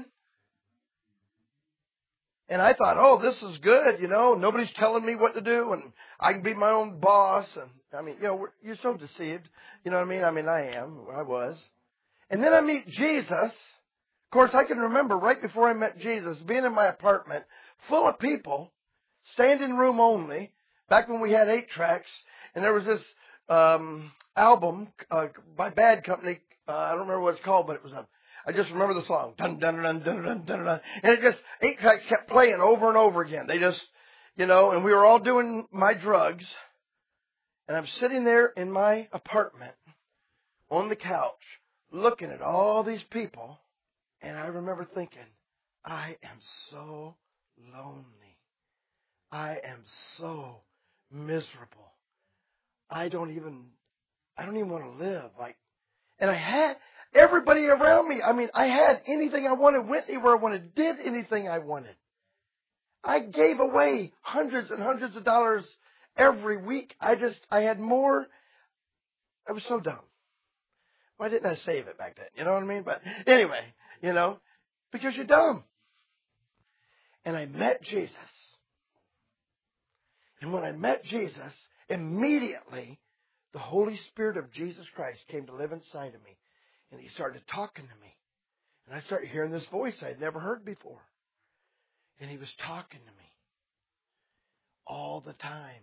Speaker 1: And I thought, oh, this is good, nobody's telling me what to do, and I can be my own boss. And you're so deceived. You know what I mean? I was. And then I meet Jesus. Of course, I can remember right before I met Jesus, being in my apartment, full of people, standing room only, back when we had 8 tracks, and there was this album by Bad Company. I don't remember what it's called, but I just remember the song. Dun, dun, dun, dun, dun, dun, dun. And it just, 8 tracks kept playing over and over again. They just, and we were all doing my drugs. And I'm sitting there in my apartment on the couch, looking at all these people. And I remember thinking, I am so lonely. I am so miserable. I don't even want to live. And I had everybody around me. I had anything I wanted, went anywhere I wanted, did anything I wanted. I gave away hundreds and hundreds of dollars every week. I had more. I was so dumb. Why didn't I save it back then? You know what I mean? But anyway, because you're dumb. And I met Jesus. And when I met Jesus, immediately the Holy Spirit of Jesus Christ came to live inside of me. And He started talking to me. And I started hearing this voice I'd never heard before. And He was talking to me all the time.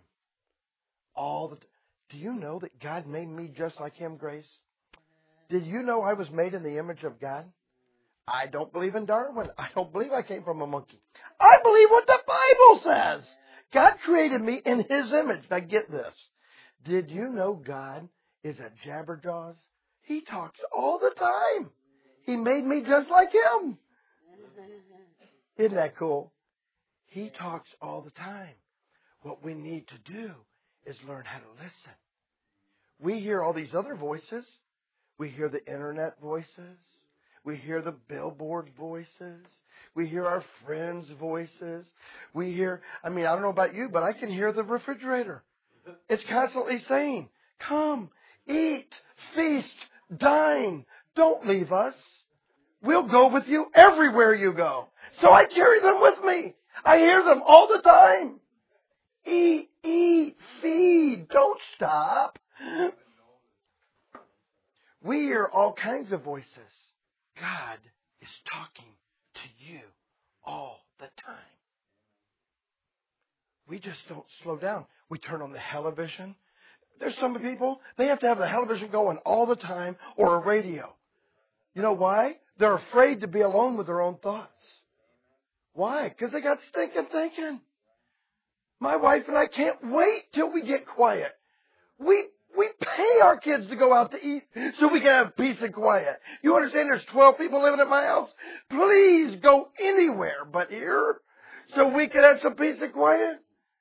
Speaker 1: Do you know that God made me just like Him, Grace? Did you know I was made in the image of God? I don't believe in Darwin. I don't believe I came from a monkey. I believe what the Bible says. God created me in His image. Now get this. Did you know God is a jabberjaws? He talks all the time. He made me just like Him. Isn't that cool? He talks all the time. What we need to do is learn how to listen. We hear all these other voices. We hear the internet voices. We hear the billboard voices. We hear our friends' voices. We hear, I don't know about you, but I can hear the refrigerator. It's constantly saying, come, eat, feast, dine. Don't leave us. will go with you everywhere you go. So I carry them with me. I hear them all the time. Eat, feed, don't stop. We hear all kinds of voices. God is talking to you all the time. We just don't slow down. We turn on the television. There's some people, they have to have the television going all the time or a radio. You know why? They're afraid to be alone with their own thoughts. Why? Because they got stinking thinking. My wife and I can't wait till we get quiet. We pay our kids to go out to eat so we can have peace and quiet. You understand there's 12 people living at my house? Please go anywhere but here so we can have some peace and quiet.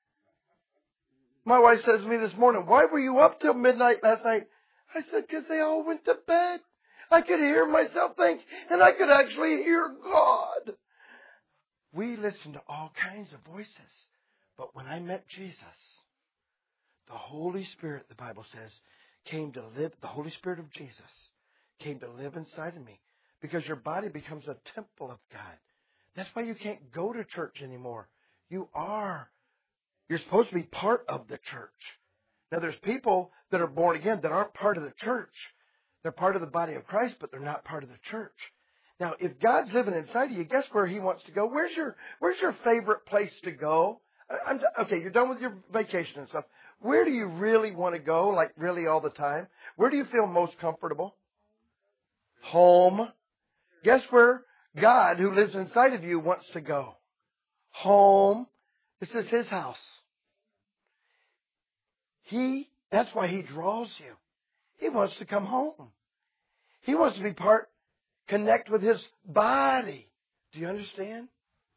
Speaker 1: My wife says to me this morning, why were you up till midnight last night? I said, because they all went to bed. I could hear myself think, and I could actually hear God. We listen to all kinds of voices. But when I met Jesus, the Holy Spirit, the Bible says, came to live, the Holy Spirit of Jesus came to live inside of me. Because your body becomes a temple of God. That's why you can't go to church anymore. You're supposed to be part of the church. Now there's people that are born again that aren't part of the church. They're part of the body of Christ, but they're not part of the church. Now, if God's living inside of you, guess where He wants to go? Where's your favorite place to go? Okay, you're done with your vacation and stuff. Where do you really want to go, like really all the time? Where do you feel most comfortable? Home. Guess where God, who lives inside of you, wants to go? Home. This is His house. That's why He draws you. He wants to come home. He wants to be connect with His body. Do you understand?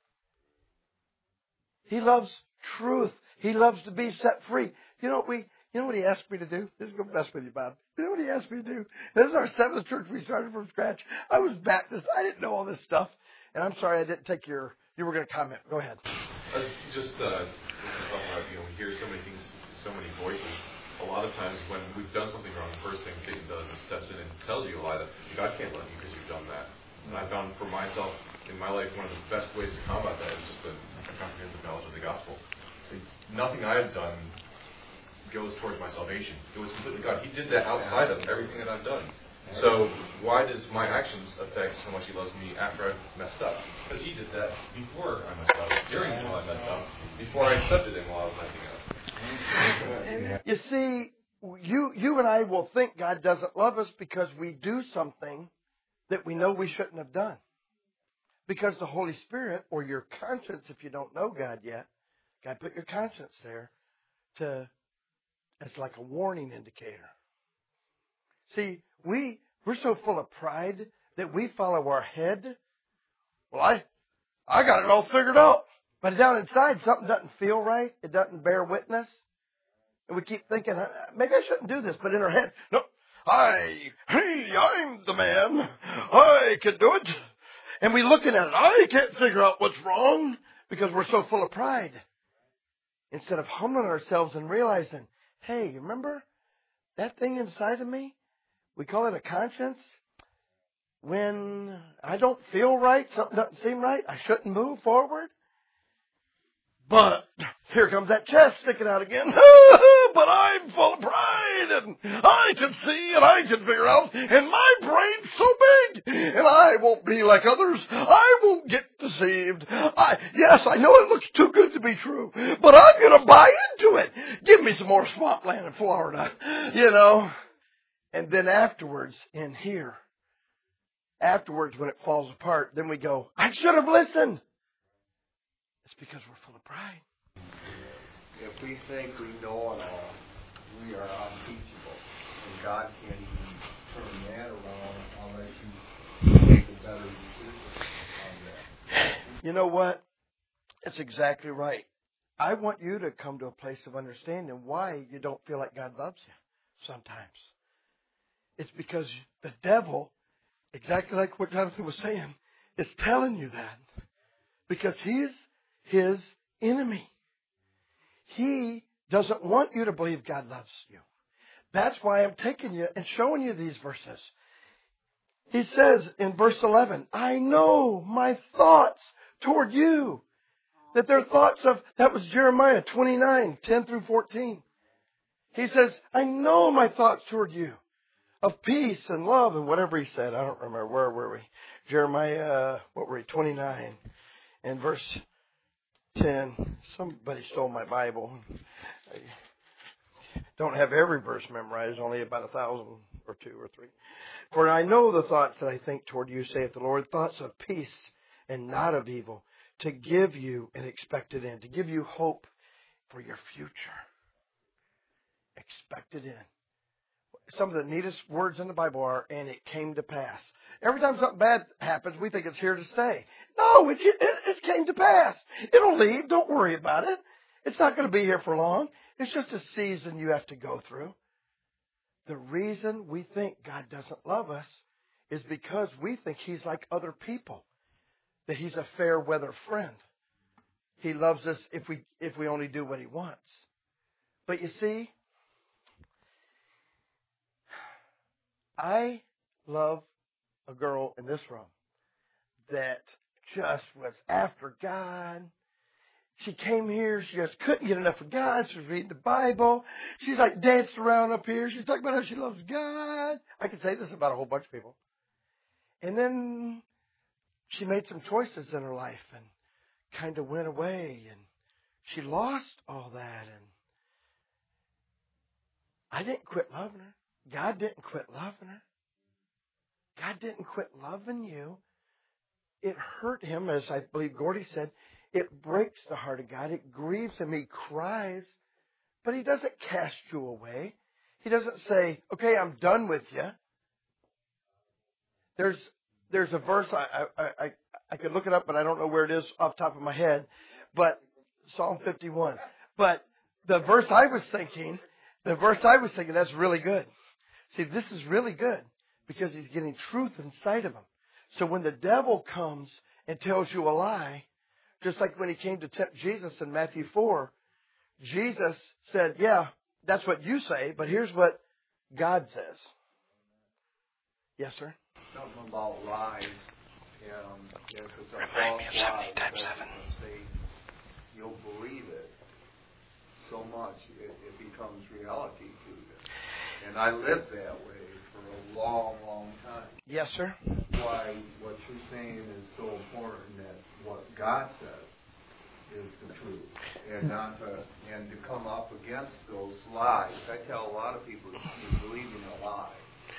Speaker 1: He loves truth. He loves to be set free. You know what He asked me to do? This is going to mess with you, Bob. You know what He asked me to do? This is our seventh church we started from scratch. I was Baptist. I didn't know all this stuff. And I'm sorry I didn't take you were going to comment. Go ahead.
Speaker 4: Just talking about, we hear so many things, so many voices. A lot of times when we've done something wrong, the first thing Satan does is steps in and tells you a lie that God can't love you because you've done that. And I found for myself in my life, one of the best ways to combat that is just a comprehensive knowledge of the gospel. Nothing I've done goes towards my salvation. It was completely God. He did that outside of everything that I've done. So why does my actions affect how much He loves me after I've messed up? Because He did that before I messed up, during while I messed up, before I accepted Him while I was messing up.
Speaker 1: You see, you and I will think God doesn't love us because we do something that we know we shouldn't have done. Because the Holy Spirit, or your conscience, if you don't know God yet, God put your conscience there as like a warning indicator. See, we're so full of pride that we follow our head. Well, I got it all figured out. But down inside, something doesn't feel right. It doesn't bear witness. And we keep thinking, maybe I shouldn't do this. But in our head, no, I'm the man. I can do it. And we're looking at it. I can't figure out what's wrong because we're so full of pride. Instead of humbling ourselves and realizing, hey, remember that thing inside of me? We call it a conscience. When I don't feel right, something doesn't seem right, I shouldn't move forward. But here comes that chest sticking out again. But I'm full of pride, and I can see, and I can figure out, and my brain's so big, and I won't be like others. I won't get deceived. Yes, I know it looks too good to be true, but I'm going to buy into it. Give me some more swampland in Florida, And then afterwards, in here, when it falls apart, then we go, I should have listened. It's because we're full of pride.
Speaker 5: If we think we know it all, we are unteachable. And God can't even turn that around unless you make a better decision on that.
Speaker 1: You know what? That's exactly right. I want you to come to a place of understanding why you don't feel like God loves you sometimes. It's because the devil, exactly like what Jonathan was saying, is telling you that. Because he's his enemy. He doesn't want you to believe God loves you. That's why I'm taking you and showing you these verses. He says in verse 11, I know my thoughts toward you. That they're thoughts of, that was Jeremiah 29, 10 through 14. He says, I know my thoughts toward you. Of peace and love and whatever he said. I don't remember. Where were we? Jeremiah, 29 and verse 10. Somebody stole my Bible. I don't have every verse memorized, only about 1,000 or 2 or 3. For I know the thoughts that I think toward you, saith the Lord, thoughts of peace and not of evil, to give you an expected end, to give you hope for your future. Expected end. Some of the neatest words in the Bible are, and it came to pass. Every time something bad happens, we think it's here to stay. No, it came to pass. It'll leave. Don't worry about it. It's not going to be here for long. It's just a season you have to go through. The reason we think God doesn't love us is because we think He's like other people, that He's a fair weather friend. He loves us if we only do what He wants. But you see, I love a girl in this room that just was after God. She came here. She just couldn't get enough of God. She was reading the Bible. She's like danced around up here. She's talking about how she loves God. I could say this about a whole bunch of people. And then she made some choices in her life and kind of went away. And she lost all that. And I didn't quit loving her. God didn't quit loving her. God didn't quit loving you. It hurt Him, as I believe Gordy said. It breaks the heart of God. It grieves Him. He cries. But He doesn't cast you away. He doesn't say, okay, I'm done with you. There's a verse, I could look it up, but I don't know where it is off the top of my head. But Psalm 51. But the verse I was thinking, that's really good. See, this is really good because he's getting truth inside of him. So when the devil comes and tells you a lie, just like when he came to tempt Jesus in Matthew 4, Jesus said, yeah, that's what you say, but here's what God says. Yes, sir?
Speaker 5: Something about lies. Because a false lie, say, you'll believe it so much it becomes reality to you. And I lived that way for a long, long time.
Speaker 1: Yes, sir.
Speaker 5: Why what you're saying is so important, that what God says is the truth, and to come up against those lies. I tell a lot of people, you're believing a lie.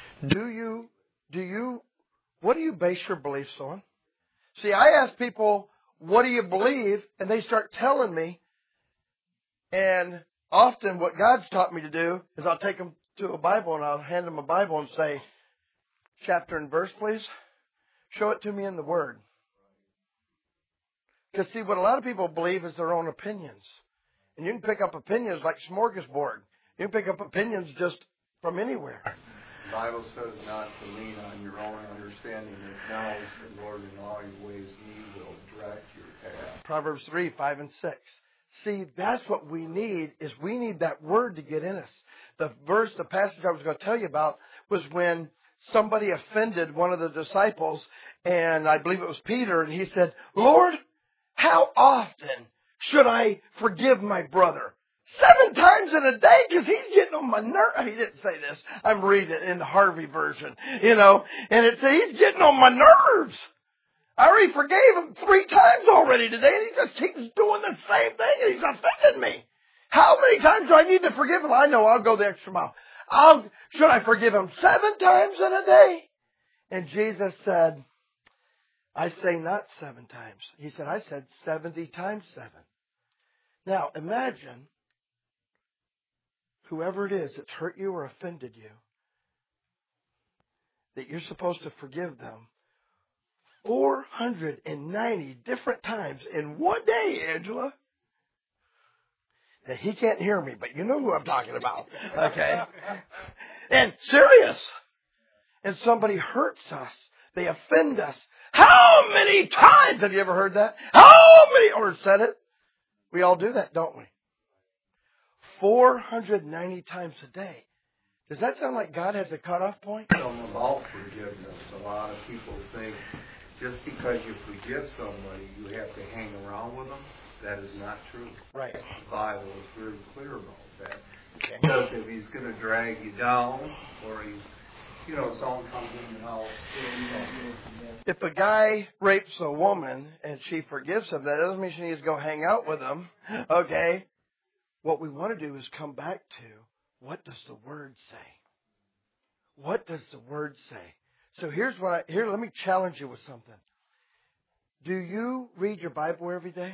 Speaker 1: What do you base your beliefs on? See, I ask people, what do you believe? And they start telling me. And often what God's taught me to do is I'll take them to a Bible and I'll hand them a Bible and say, chapter and verse, please. Show it to me in the Word. Because see, what a lot of people believe is their own opinions. And you can pick up opinions like smorgasbord. You can pick up opinions just from anywhere.
Speaker 5: The Bible says not to lean on your own understanding. Acknowledge the Lord in all your ways, He will direct your path.
Speaker 1: Proverbs 3, 5, and 6. See, that's what we need, is we need that Word to get in us. The passage I was going to tell you about was when somebody offended one of the disciples, and I believe it was Peter, and he said, Lord, how often should I forgive my brother? 7 times in a day, because he's getting on my nerves. He didn't say this. I'm reading it in the Harvey version, and it says he's getting on my nerves. I already forgave him 3 times already today, and he just keeps doing the same thing, and he's offended me. How many times do I need to forgive him? I know, I'll go the extra mile. Should I forgive him 7 times in a day? And Jesus said, I say not 7 times. He said, I said 70 times 7. Now, imagine whoever it is that's hurt you or offended you, that you're supposed to forgive them 490 different times in one day, Angela. Now, he can't hear me, but you know who I'm talking about, okay? And serious. And somebody hurts us. They offend us. How many times have you ever heard that? Or said it? We all do that, don't we? 490 times a day. Does that sound like God has a cutoff point?
Speaker 5: Something about forgiveness. A lot of people think just because you forgive somebody, you have to hang around with them. That is not true.
Speaker 1: Right.
Speaker 5: The Bible is very clear about that. Because if he's going to drag you down, or he's, someone comes in the house,
Speaker 1: if a guy rapes a woman and she forgives him, that doesn't mean she needs to go hang out with him. Okay? What we want to do is come back to, what does the Word say? What does the Word say? So let me challenge you with something. Do you read your Bible every day?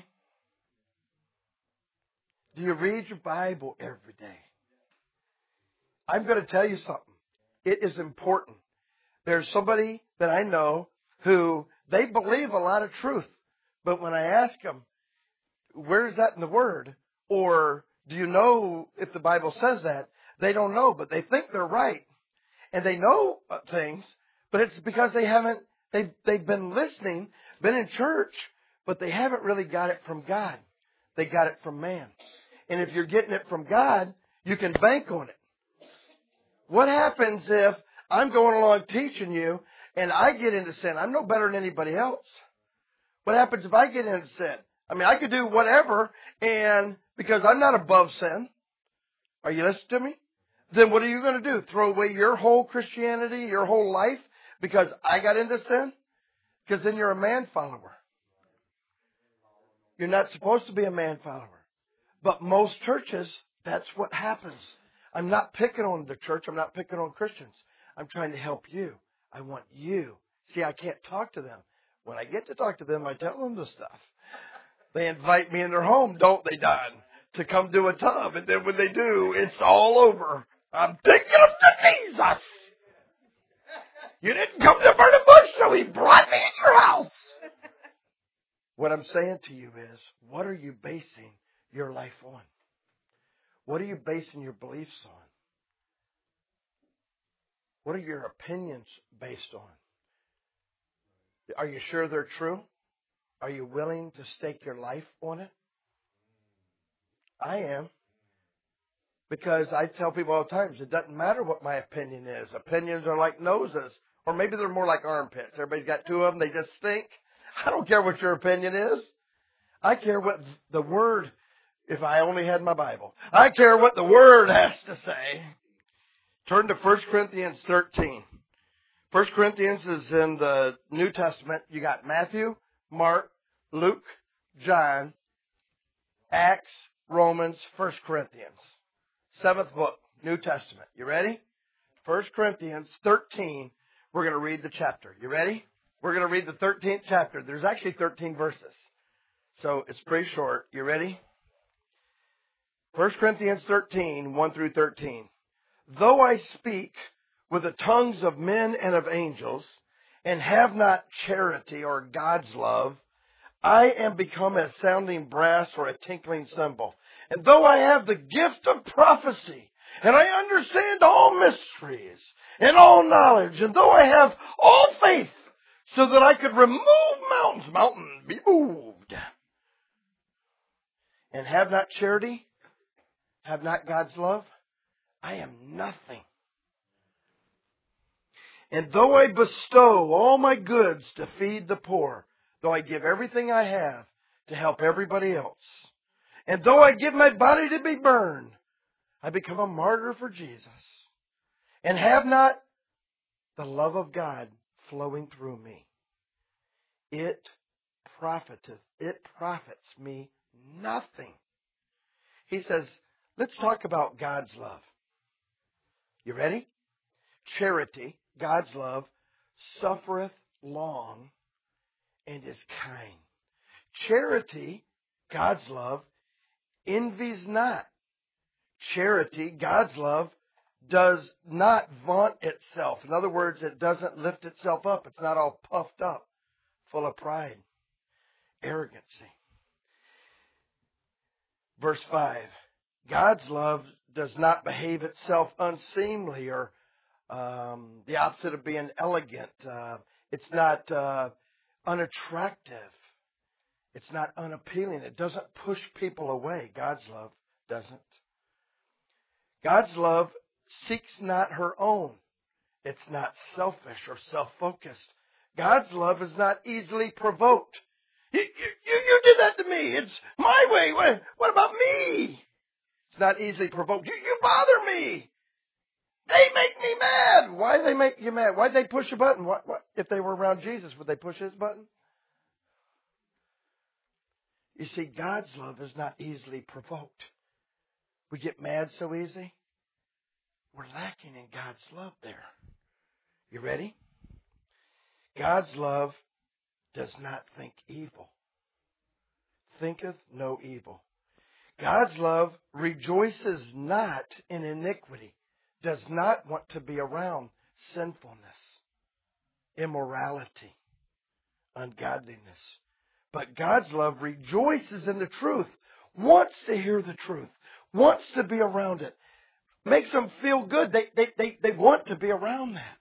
Speaker 1: Do you read your Bible every day? I'm going to tell you something. It is important. There's somebody that I know who they believe a lot of truth. But when I ask them, where is that in the Word? Or do you know if the Bible says that? They don't know, but they think they're right. And they know things, but it's because they've been listening, been in church, but they haven't really got it from God. They got it from man. And if you're getting it from God, you can bank on it. What happens if I'm going along teaching you and I get into sin? I'm no better than anybody else. What happens if I get into sin? I mean, I could do whatever, and because I'm not above sin, are you listening to me? Then what are you going to do? Throw away your whole Christianity, your whole life, because I got into sin? Because then you're a man follower. You're not supposed to be a man follower. But most churches, that's what happens. I'm not picking on the church. I'm not picking on Christians. I'm trying to help you. I want you. See, I can't talk to them. When I get to talk to them, I tell them the stuff. They invite me in their home, don't they, Don, to come do a tub. And then when they do, it's all over. I'm taking them to Jesus. You didn't come to burn a bush, so he brought me in your house. What I'm saying to you is, what are you basing your life on? What are you basing your beliefs on? What are your opinions based on? Are you sure they're true? Are you willing to stake your life on it? I am. Because I tell people all the time, it doesn't matter what my opinion is. Opinions are like noses. Or maybe they're more like armpits. Everybody's got two of them. They just stink. I don't care what your opinion is. I care what the Word, if I only had my Bible. I care what the Word has to say. Turn to 1 Corinthians 13. 1 Corinthians is in the New Testament. You got Matthew, Mark, Luke, John, Acts, Romans, 1 Corinthians. 7th book, New Testament. You ready? 1 Corinthians 13. We're going to read the chapter. You ready? We're going to read the 13th chapter. There's actually 13 verses. So it's pretty short. You ready? 1 Corinthians 13, 1 through 13. Though I speak with the tongues of men and of angels, and have not charity or God's love, I am become a sounding brass or a tinkling cymbal. And though I have the gift of prophecy, and I understand all mysteries and all knowledge, and though I have all faith, so that I could remove mountains be moved, and have not charity, have not God's love, I am nothing. And though I bestow all my goods to feed the poor, though I give everything I have to help everybody else, and though I give my body to be burned, I become a martyr for Jesus, and have not the love of God flowing through me. It profits me nothing. He says, let's talk about God's love. You ready? Charity, God's love, suffereth long and is kind. Charity, God's love, envies not. Charity, God's love, does not vaunt itself. In other words, it doesn't lift itself up. It's not all puffed up, full of pride, arrogancy. Verse 5, God's love does not behave itself unseemly or the opposite of being elegant. It's not unattractive. It's not unappealing. It doesn't push people away. God's love doesn't. God's love seeks not her own. It's not selfish or self-focused. God's love is not easily provoked. You did that to me. It's my way. What about me? It's not easily provoked. You bother me. They make me mad. Why do they make you mad? Why did they push a button? What if they were around Jesus, would they push his button? You see, God's love is not easily provoked. We get mad so easy. We're lacking in God's love there. You ready? God's love does not think evil. Thinketh no evil. God's love rejoices not in iniquity. Does not want to be around sinfulness, immorality, ungodliness. But God's love rejoices in the truth, wants to hear the truth, wants to be around it, makes them feel good. They want to be around that.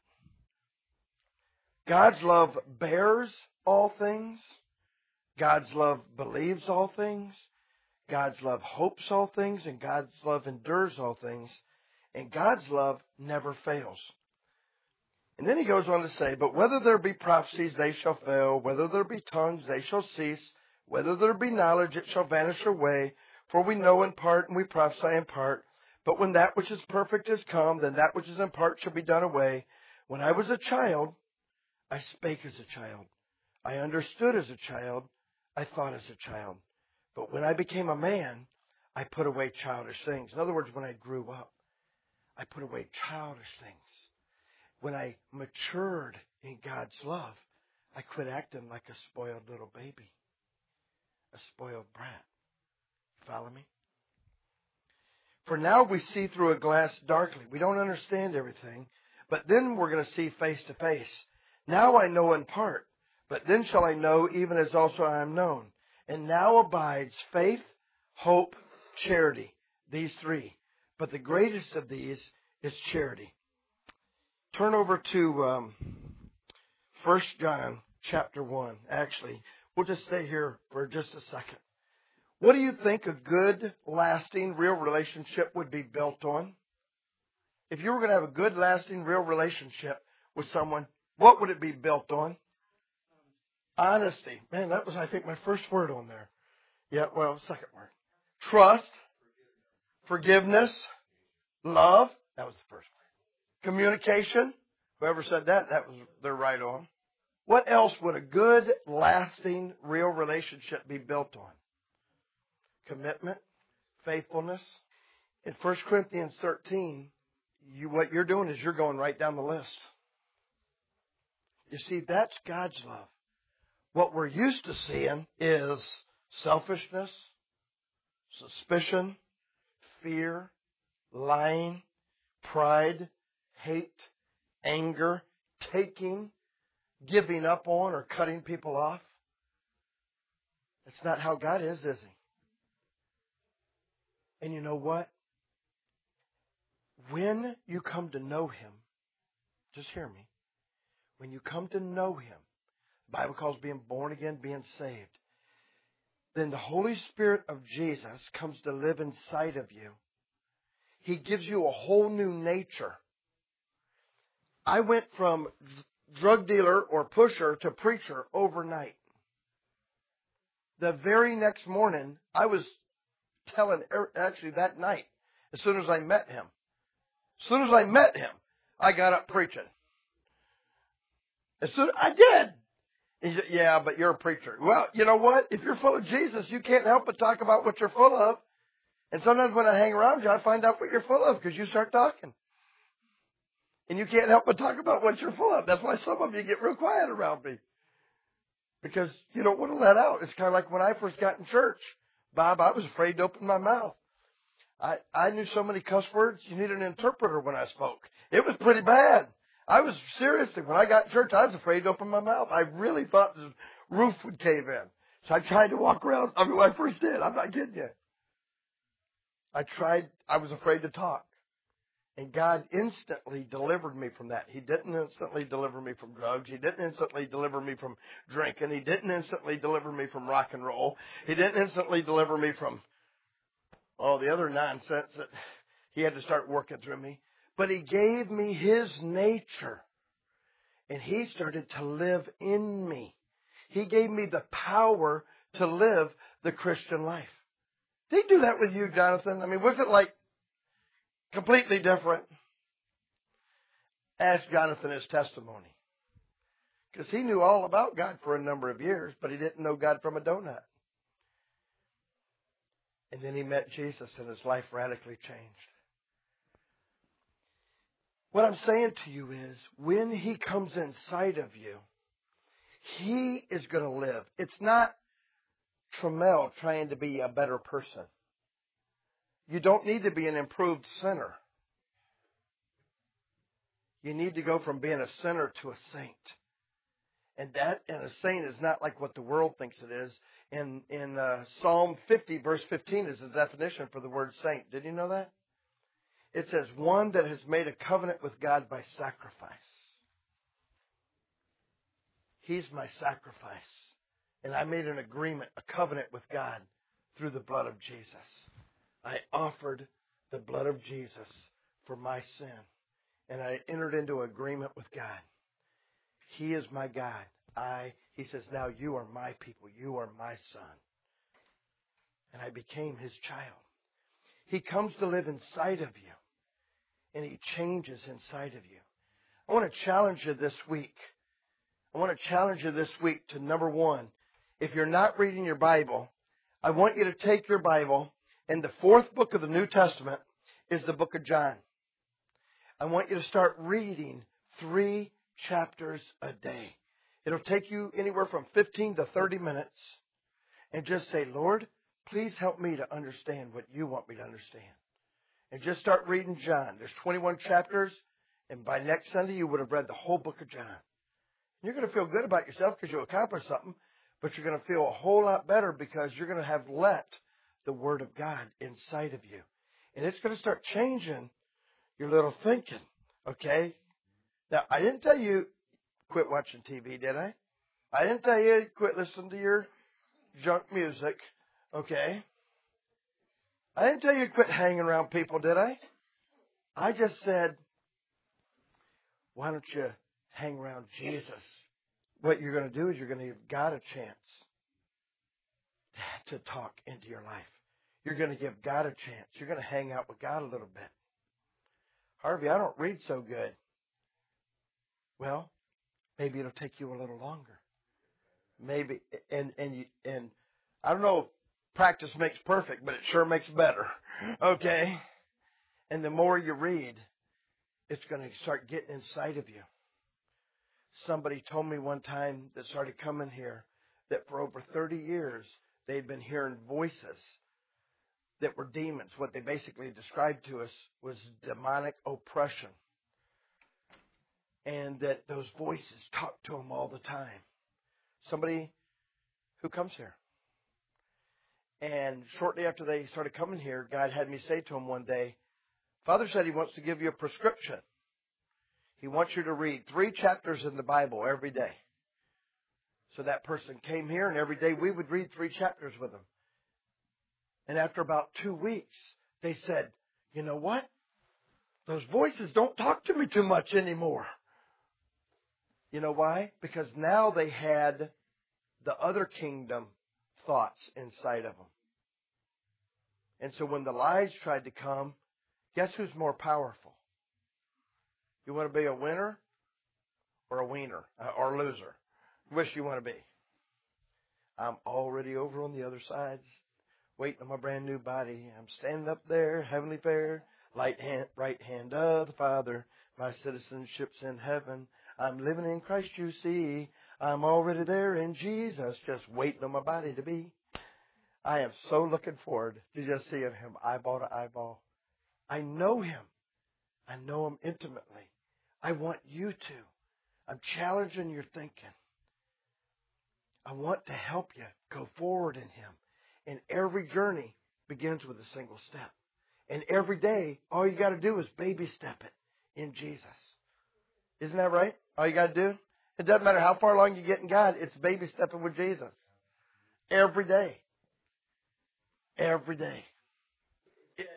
Speaker 1: God's love bears all things. God's love believes all things. God's love hopes all things. And God's love endures all things. And God's love never fails. And then he goes on to say, but whether there be prophecies, they shall fail. Whether there be tongues, they shall cease. Whether there be knowledge, it shall vanish away. For we know in part, and we prophesy in part. But when that which is perfect is come, then that which is in part shall be done away. When I was a child, I spake as a child. I understood as a child. I thought as a child. But when I became a man, I put away childish things. In other words, when I grew up, I put away childish things. When I matured in God's love, I quit acting like a spoiled little baby, a spoiled brat. Follow me? For now we see through a glass darkly. We don't understand everything, but then we're going to see face to face. Now I know in part, but then shall I know even as also I am known. And now abides faith, hope, charity, these three. But the greatest of these is charity. Turn over to 1 John chapter 1. Actually, we'll just stay here for just a second. What do you think a good, lasting, real relationship would be built on? If you were going to have a good, lasting, real relationship with someone, what would it be built on? Honesty. Man, that was, I think, my first word on there. Yeah, well, second word. Trust. Forgiveness. Love. That was the first word. Communication. Whoever said that, they're right on. What else would a good, lasting, real relationship be built on? Commitment. Faithfulness. In 1 Corinthians 13, what you're doing is you're going right down the list. You see, that's God's love. What we're used to seeing is selfishness, suspicion, fear, lying, pride, hate, anger, taking, giving up on or cutting people off. That's not how God is he? And you know what? When you come to know him, just hear me, when you come to know him, the Bible calls being born again, being saved, then the Holy Spirit of Jesus comes to live inside of you. He gives you a whole new nature. I went from drug dealer or pusher to preacher overnight. The very next morning, I was actually that night, as soon as I met him. As soon as I met him, I got up preaching. I did. He said, yeah, but you're a preacher. Well, you know what? If you're full of Jesus, you can't help but talk about what you're full of. And sometimes when I hang around you, I find out what you're full of because you start talking. And you can't help but talk about what you're full of. That's why some of you get real quiet around me. Because you don't want to let out. It's kind of like when I first got in church. Bob, I was afraid to open my mouth. I knew so many cuss words, you needed an interpreter when I spoke. It was pretty bad. I was seriously, when I got in church, I was afraid to open my mouth. I really thought the roof would cave in. So I tried to walk around. When I first did. I'm not kidding you. I was afraid to talk. And God instantly delivered me from that. He didn't instantly deliver me from drugs. He didn't instantly deliver me from drinking. He didn't instantly deliver me from rock and roll. He didn't instantly deliver me from all the other nonsense that he had to start working through me. But He gave me His nature. And He started to live in me. He gave me the power to live the Christian life. Did He do that with you, Jonathan? I mean, was it like completely different? Ask Jonathan his testimony. Because he knew all about God for a number of years, but he didn't know God from a donut. And then he met Jesus and his life radically changed. What I'm saying to you is, when He comes inside of you, He is going to live. It's not Trammell trying to be a better person. You don't need to be an improved sinner. You need to go from being a sinner to a saint. And a saint is not like what the world thinks it is. In Psalm 50, verse 15 is the definition for the word saint. Did you know that? It says, one that has made a covenant with God by sacrifice. He's my sacrifice. And I made an agreement, a covenant with God through the blood of Jesus. I offered the blood of Jesus for my sin. And I entered into agreement with God. He is my God. He says, now you are my people. You are my son. And I became His child. He comes to live inside of you. And He changes inside of you. I want to challenge you this week. To number one, if you're not reading your Bible, I want you to take your Bible, and the fourth book of the New Testament is the book of John. I want you to start reading 3 chapters a day. It'll take you anywhere from 15 to 30 minutes. And just say, Lord, please help me to understand what you want me to understand. And just start reading John. There's 21 chapters. And by next Sunday, you would have read the whole book of John. You're going to feel good about yourself because you accomplished something. But you're going to feel a whole lot better because you're going to have let the Word of God inside of you. And it's going to start changing your little thinking. Okay? Now, I didn't tell you quit watching TV, did I? I didn't tell you quit listening to your junk music. Okay? I didn't tell you to quit hanging around people, did I? I just said, why don't you hang around Jesus? What you're going to do is you're going to give God a chance to talk into your life. You're going to give God a chance. You're going to hang out with God a little bit. Harvey, I don't read so good. Well, maybe it'll take you a little longer. Maybe, and I don't know if practice makes perfect, but it sure makes better. Okay? And the more you read, it's going to start getting inside of you. Somebody told me one time that started coming here that for over 30 years, they'd been hearing voices that were demons. What they basically described to us was demonic oppression. And that those voices talk to them all the time. Somebody who comes here. And shortly after they started coming here, God had me say to him one day, Father said He wants to give you a prescription. He wants you to read 3 chapters in the Bible every day. So that person came here, and every day we would read 3 chapters with them. And after about 2 weeks, they said, you know what? Those voices don't talk to me too much anymore. You know why? Because now they had the other kingdom thoughts inside of them. And so when the lies tried to come, guess who's more powerful? You want to be a winner or a wiener or a loser? Which you want to be? I'm already over on the other sides, waiting on my brand new body. I'm standing up there, heavenly fair, right hand of the Father. My citizenship's in heaven. I'm living in Christ, you see. I'm already there in Jesus, just waiting on my body to be. I am so looking forward to just seeing Him eyeball to eyeball. I know Him. I know Him intimately. I want you to. I'm challenging your thinking. I want to help you go forward in Him. And every journey begins with a single step. And every day, all you got to do is baby step it in Jesus. Isn't that right? All you got to do? It doesn't matter how far along you get in God, it's baby stepping with Jesus. Every day. Every day.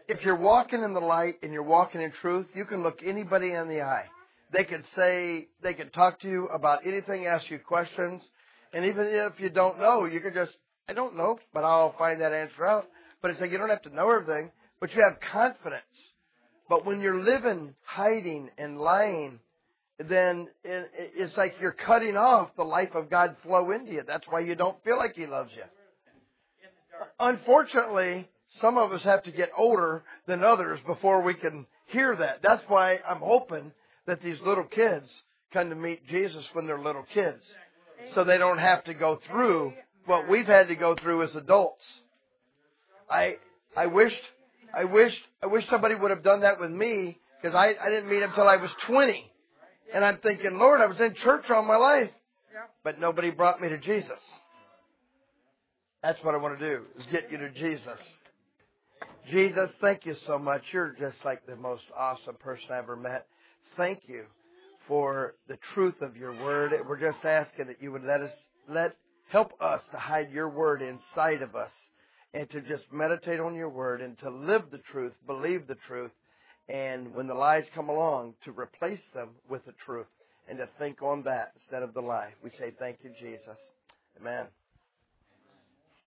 Speaker 1: if you're walking in the light and you're walking in truth, you can look anybody in the eye. They can talk to you about anything, ask you questions, and even if you don't know, you can just, I don't know, but I'll find that answer out. But it's like you don't have to know everything, but you have confidence. But when you're living, hiding, and lying, then it's like you're cutting off the life of God flow into you. That's why you don't feel like He loves you. Unfortunately, some of us have to get older than others before we can hear that. That's why I'm hoping that these little kids come to meet Jesus when they're little kids, so they don't have to go through what we've had to go through as adults. I wish somebody would have done that with me, because I didn't meet Him till I was 20. And I'm thinking, Lord, I was in church all my life, but nobody brought me to Jesus. That's what I want to do, is get you to Jesus. Jesus, thank you so much. You're just like the most awesome person I ever met. Thank you for the truth of your word. We're just asking that you would help us to hide your word inside of us, and to just meditate on your word, and to live the truth, believe the truth, and when the lies come along, to replace them with the truth, and to think on that instead of the lie. We say thank you, Jesus. Amen.